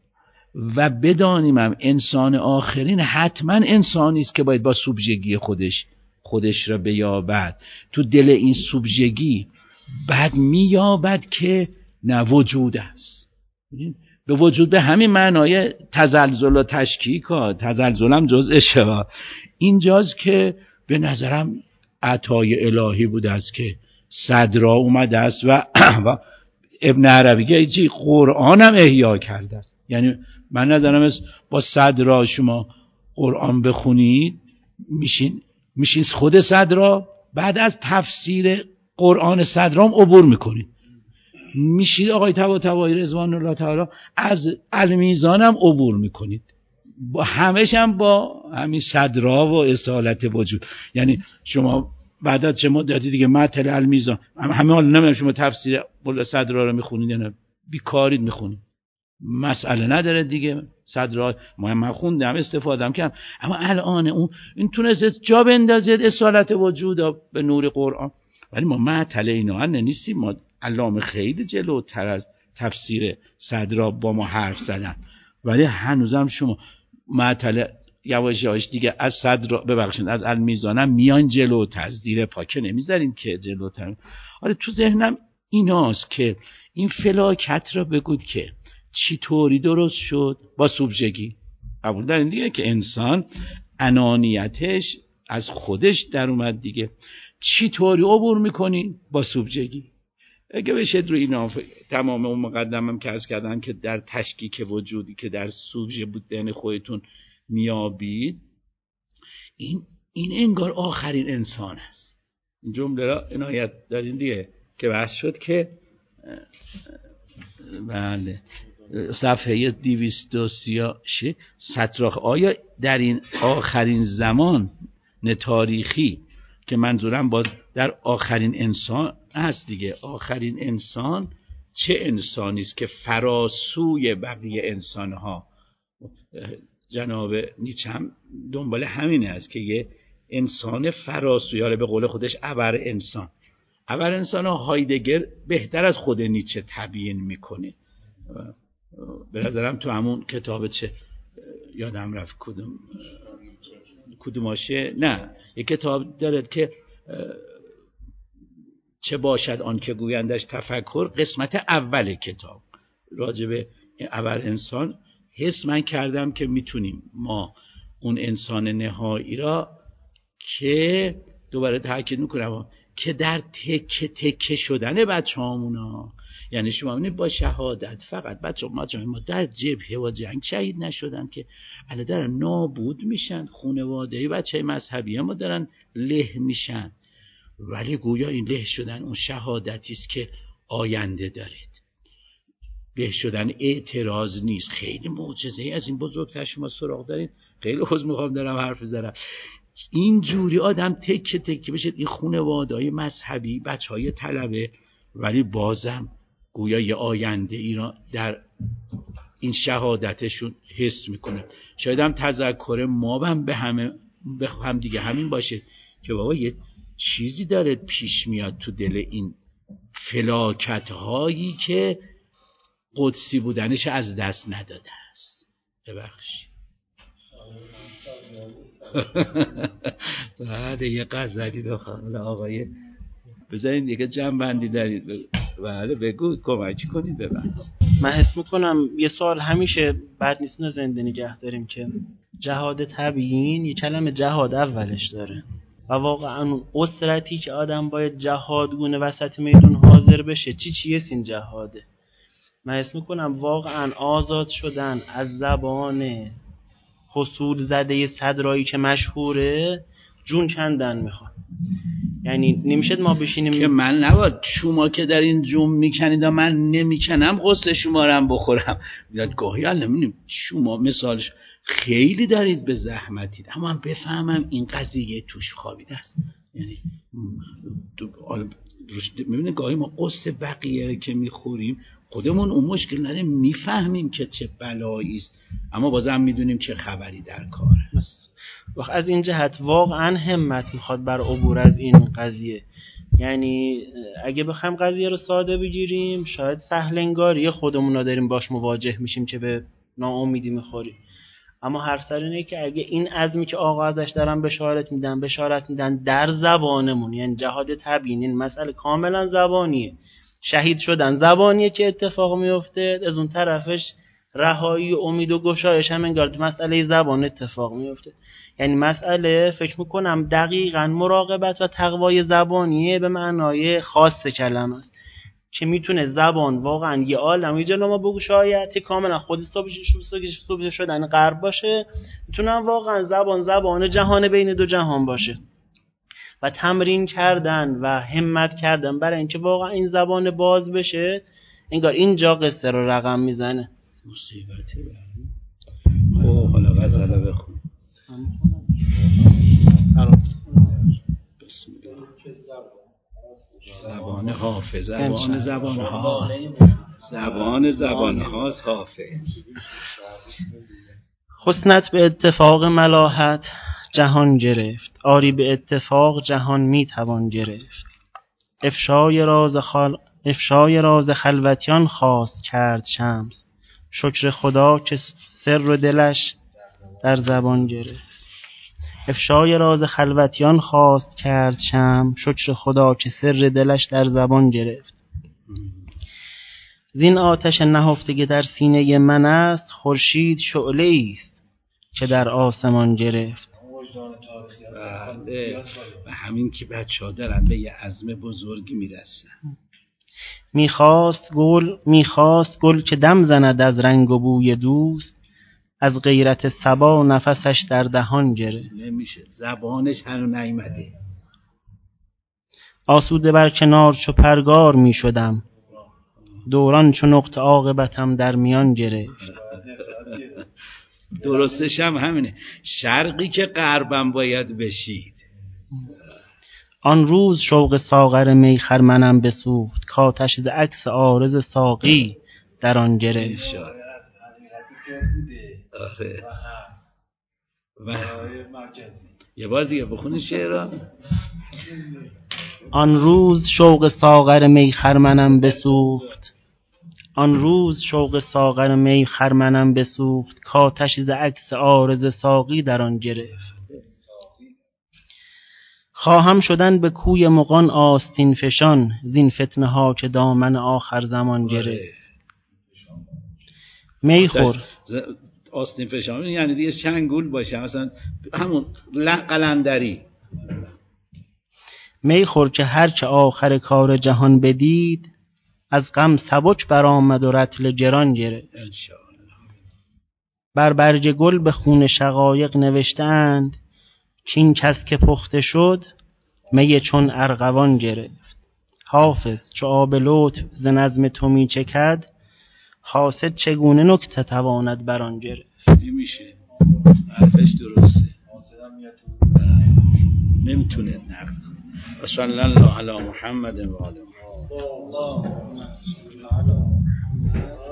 [SPEAKER 1] و بدانیم هم انسان آخرین حتما انسانی است که باید با سوبژگی خودش را بیابد. تو دل این سوبژگی بعد مییابد که نه وجود است. به وجود به همین معنای تزلزل و تشکیک ها، تزلزل هم جزءشه. اینجاست که به نظرم عطای الهی بوده است که صدرا اومده است و ابن عربی که قرآن هم احیا کرده است. یعنی من نظرم است با صدرا شما قرآن بخونید میشین خود صدرا، بعد از تفسیر قرآن صدرا هم عبور میکنید، میشید آقای طباطبایی رضوان الله تعالی از المیزان هم عبور میکنید، با همش هم با همین صدرا و اصالت وجود. یعنی شما بعد از چه مدتی دیگه متن المیزان همه حال نمیدونم شما تفسیر قول صدرا رو میخونید یا نه، بیکارید میخونید، مسئله نداره دیگه. صدرا من خوندم استفادهم کردم، اما الان این تونست جا بندازید اصالت وجود به نور قرآن. ولی ما معطل اینا نیستیم، ما علامه خیلی جلوتر از تفسیر صدرا با ما حرف زدن، ولی هنوزم شما معطل یواش یواش دیگه از صدرا ببخشید از المیزانم میان جلوتر، زیر پاکه نمیذارین که جلوتر. آره تو ذهنم ایناست که این فلاکت را بگود که چی طوری درست شد با سوبژگی. قبول دارین دیگه که انسان انانیتش از خودش در اومد دیگه. چی طوری عبور میکنی با سوبژگی؟ اگه بشید رو اینا تمام اون مقدمم که عرض کردن که در تشکیک وجودی که در سوبژه بودن خودتون میابید، این انگار آخرین انسان است. این جمله را عنایت دارین دیگه که بحث شد که بله صفحه 236 سطر آیا در این آخرین زمان تاریخی که منظورم باز در آخرین انسان هست دیگه، آخرین انسان چه انسانی است که فراسوی بقیه انسانها. جناب نیچه هم دنبال همینه است که یه انسان فراسوی، حالا به قول خودش ابر انسان ها هایدگر بهتر از خود نیچه تبیین میکنه. به نظرم تو همون کتاب چه یادم رفت کدوماشه، نه یک کتاب دارد که چه باشد آن که گویندش تفکر، قسمت اول کتاب راجع به ابر انسان حس من کردم که میتونیم ما اون انسان نهایی را که دوباره تاکید میکنم که در تکه تکه شدن بچه‌هامونا، یعنی شما ببینید با شهادت فقط بچه‌ها ما در جبهه و جنگ شهید نشدن که الان دارن نابود میشن، خانواده بچه مذهبی ما دارن له میشن، ولی گویا این له شدن اون شهادتی است که آینده دارید. له شدن اعتراض نیست. خیلی معجزه از این بزرگتر شما سراغ دارید. خیلی عذر میخوام دارم حرف بزنم. اینجوری آدم تکه تکه بشه این خانواده‌های مذهبی، بچهای طلبه، ولی بازم گویا یه آینده ای را در این شهادتشون حس میکنه. شاید هم تذکر ما به هم دیگه همین باشه که بابا یه چیزی داره پیش میاد تو دل این فلاکت هایی که قدسی بودنش از دست نداده است. ببخشید بعد یه غزلی بخوام آقای بذارین دیگه جمع بندی دارید، بله بگو کمک کنید ببند.
[SPEAKER 5] من حس میکنم یه سوال همیشه بد نیست نه زنده نگه داریم که جهاد تبیین یه کلمه جهاد اولش داره و واقعا اون اسرتی که آدم باید جهادگونه وسط میدون حاضر بشه چیه این جهاده. من حس میکنم واقعا آزاد شدن از زبان حصول زده صدرایی که مشهوره جون کندن میخوان. یعنی نمیشه ما بشینیم
[SPEAKER 1] که من نباید شما که در این جون میکنید و من نمیکنم غصه شما رو هم بخورم. میاد گاهی نمیدونیم شما مثالش خیلی دارید به زحمتید، اما من بفهمم این قضیه توش خوابیده است. یعنی میبینه گاهی ما قصه بقیه که میخوریم خودمون اون مشکل نداریم، میفهمیم که چه بلایی است، اما بازم میدونیم چه خبری در کار است.
[SPEAKER 5] وقت از این جهت واقعا همت میخواد بر عبور از این قضیه. یعنی اگه بخوایم قضیه رو ساده بگیریم شاید سهل انگاری خودمون رو داریم باش مواجه میشیم که به ناامیدی میخوری. اما حرف سر اینه که اگه این عزمی که آقا ازش دارن بشارت میدن در زبانمون، یعنی جهاد تبیین، این مسئله کاملا زبانیه، شهید شدن زبانیه چه اتفاق میفته، از اون طرفش رهایی و امید و گشایش هم انگار مسئله زبان اتفاق میفته. یعنی مسئله فکر میکنم دقیقاً مراقبت و تقوای زبانیه به معنای خاص کلمه است که میتونه زبان واقعا یه عالمه جلو ما بگشاید، کاملا خود صبح شدن غرب باشه، میتونه واقعا زبان جهان بین دو جهان باشه و تمرین کردن و همت کردن برای اینکه واقعا این زبان باز بشه، انگار اینجا قصه رو رقم میزنه.
[SPEAKER 1] مصیبته. خب حالا غزله بخون. بسم الله. زبان حافظ، زبان هاست حافظ.
[SPEAKER 5] حسنت به اتفاق ملاحت جهان گرفت، آری به اتفاق جهان میتوان گرفت. افشای راز خلوتیان خواست کرد شمس، شکر خدا که سر و دلش در زبان گرفت. افشای راز خلوتیان خواست کرد شمس، شکر خدا که سر دلش در زبان گرفت. زین آتش نهفته که در سینه من است، خورشید شعله است که در آسمان گرفت.
[SPEAKER 1] بله، و همین که بچه‌ها دارن به یه عزم بزرگی میرسن.
[SPEAKER 5] میخواست گل که دم زند از رنگ و بوی دوست، از غیرت صبا نفسش در دهان گرفت.
[SPEAKER 1] نمیشه، زبانش هنوز نیامده.
[SPEAKER 5] آسوده بر کنار چو پرگار می شدم، دوران چو نقطه عاقبتم در میان گرفت.
[SPEAKER 1] درستش هم همینه، شرقی که غربم باید بشید.
[SPEAKER 5] آن روز شوق ساغر می خرمنم بسوخت، کاتش ز عکس عارض ساقی در آن گرفت.
[SPEAKER 1] آره. و یه بار دیگه بخونی شعرها.
[SPEAKER 5] آن روز شوق ساغر می خرمنم بسوخت، کاتش ز عکس عارض ساقی در آن گرفت. خواهم شدن به کوی مغان آستین فشان، زین فتنه ها که دامن آخر زمان گرفت. میخور
[SPEAKER 1] آستین فشان یعنی دیگه چنگول باشه، مثلا همون قلندری.
[SPEAKER 5] میخور که هر که آخر کار جهان بدید، از غم سبک برآمد و رطل گران گرفت. بر برگ گل به خون شقایق نوشتند، کین کس که پخته شد می چون ارغوان گرفت. حافظ چو آب لطف ز نظم تو می چکد، حاسد چگونه نکته تواند بران گرفت.
[SPEAKER 1] نمیشه، حرفش درسته، نمیتونه نقد. صلی الله علی محمد و آله محمد.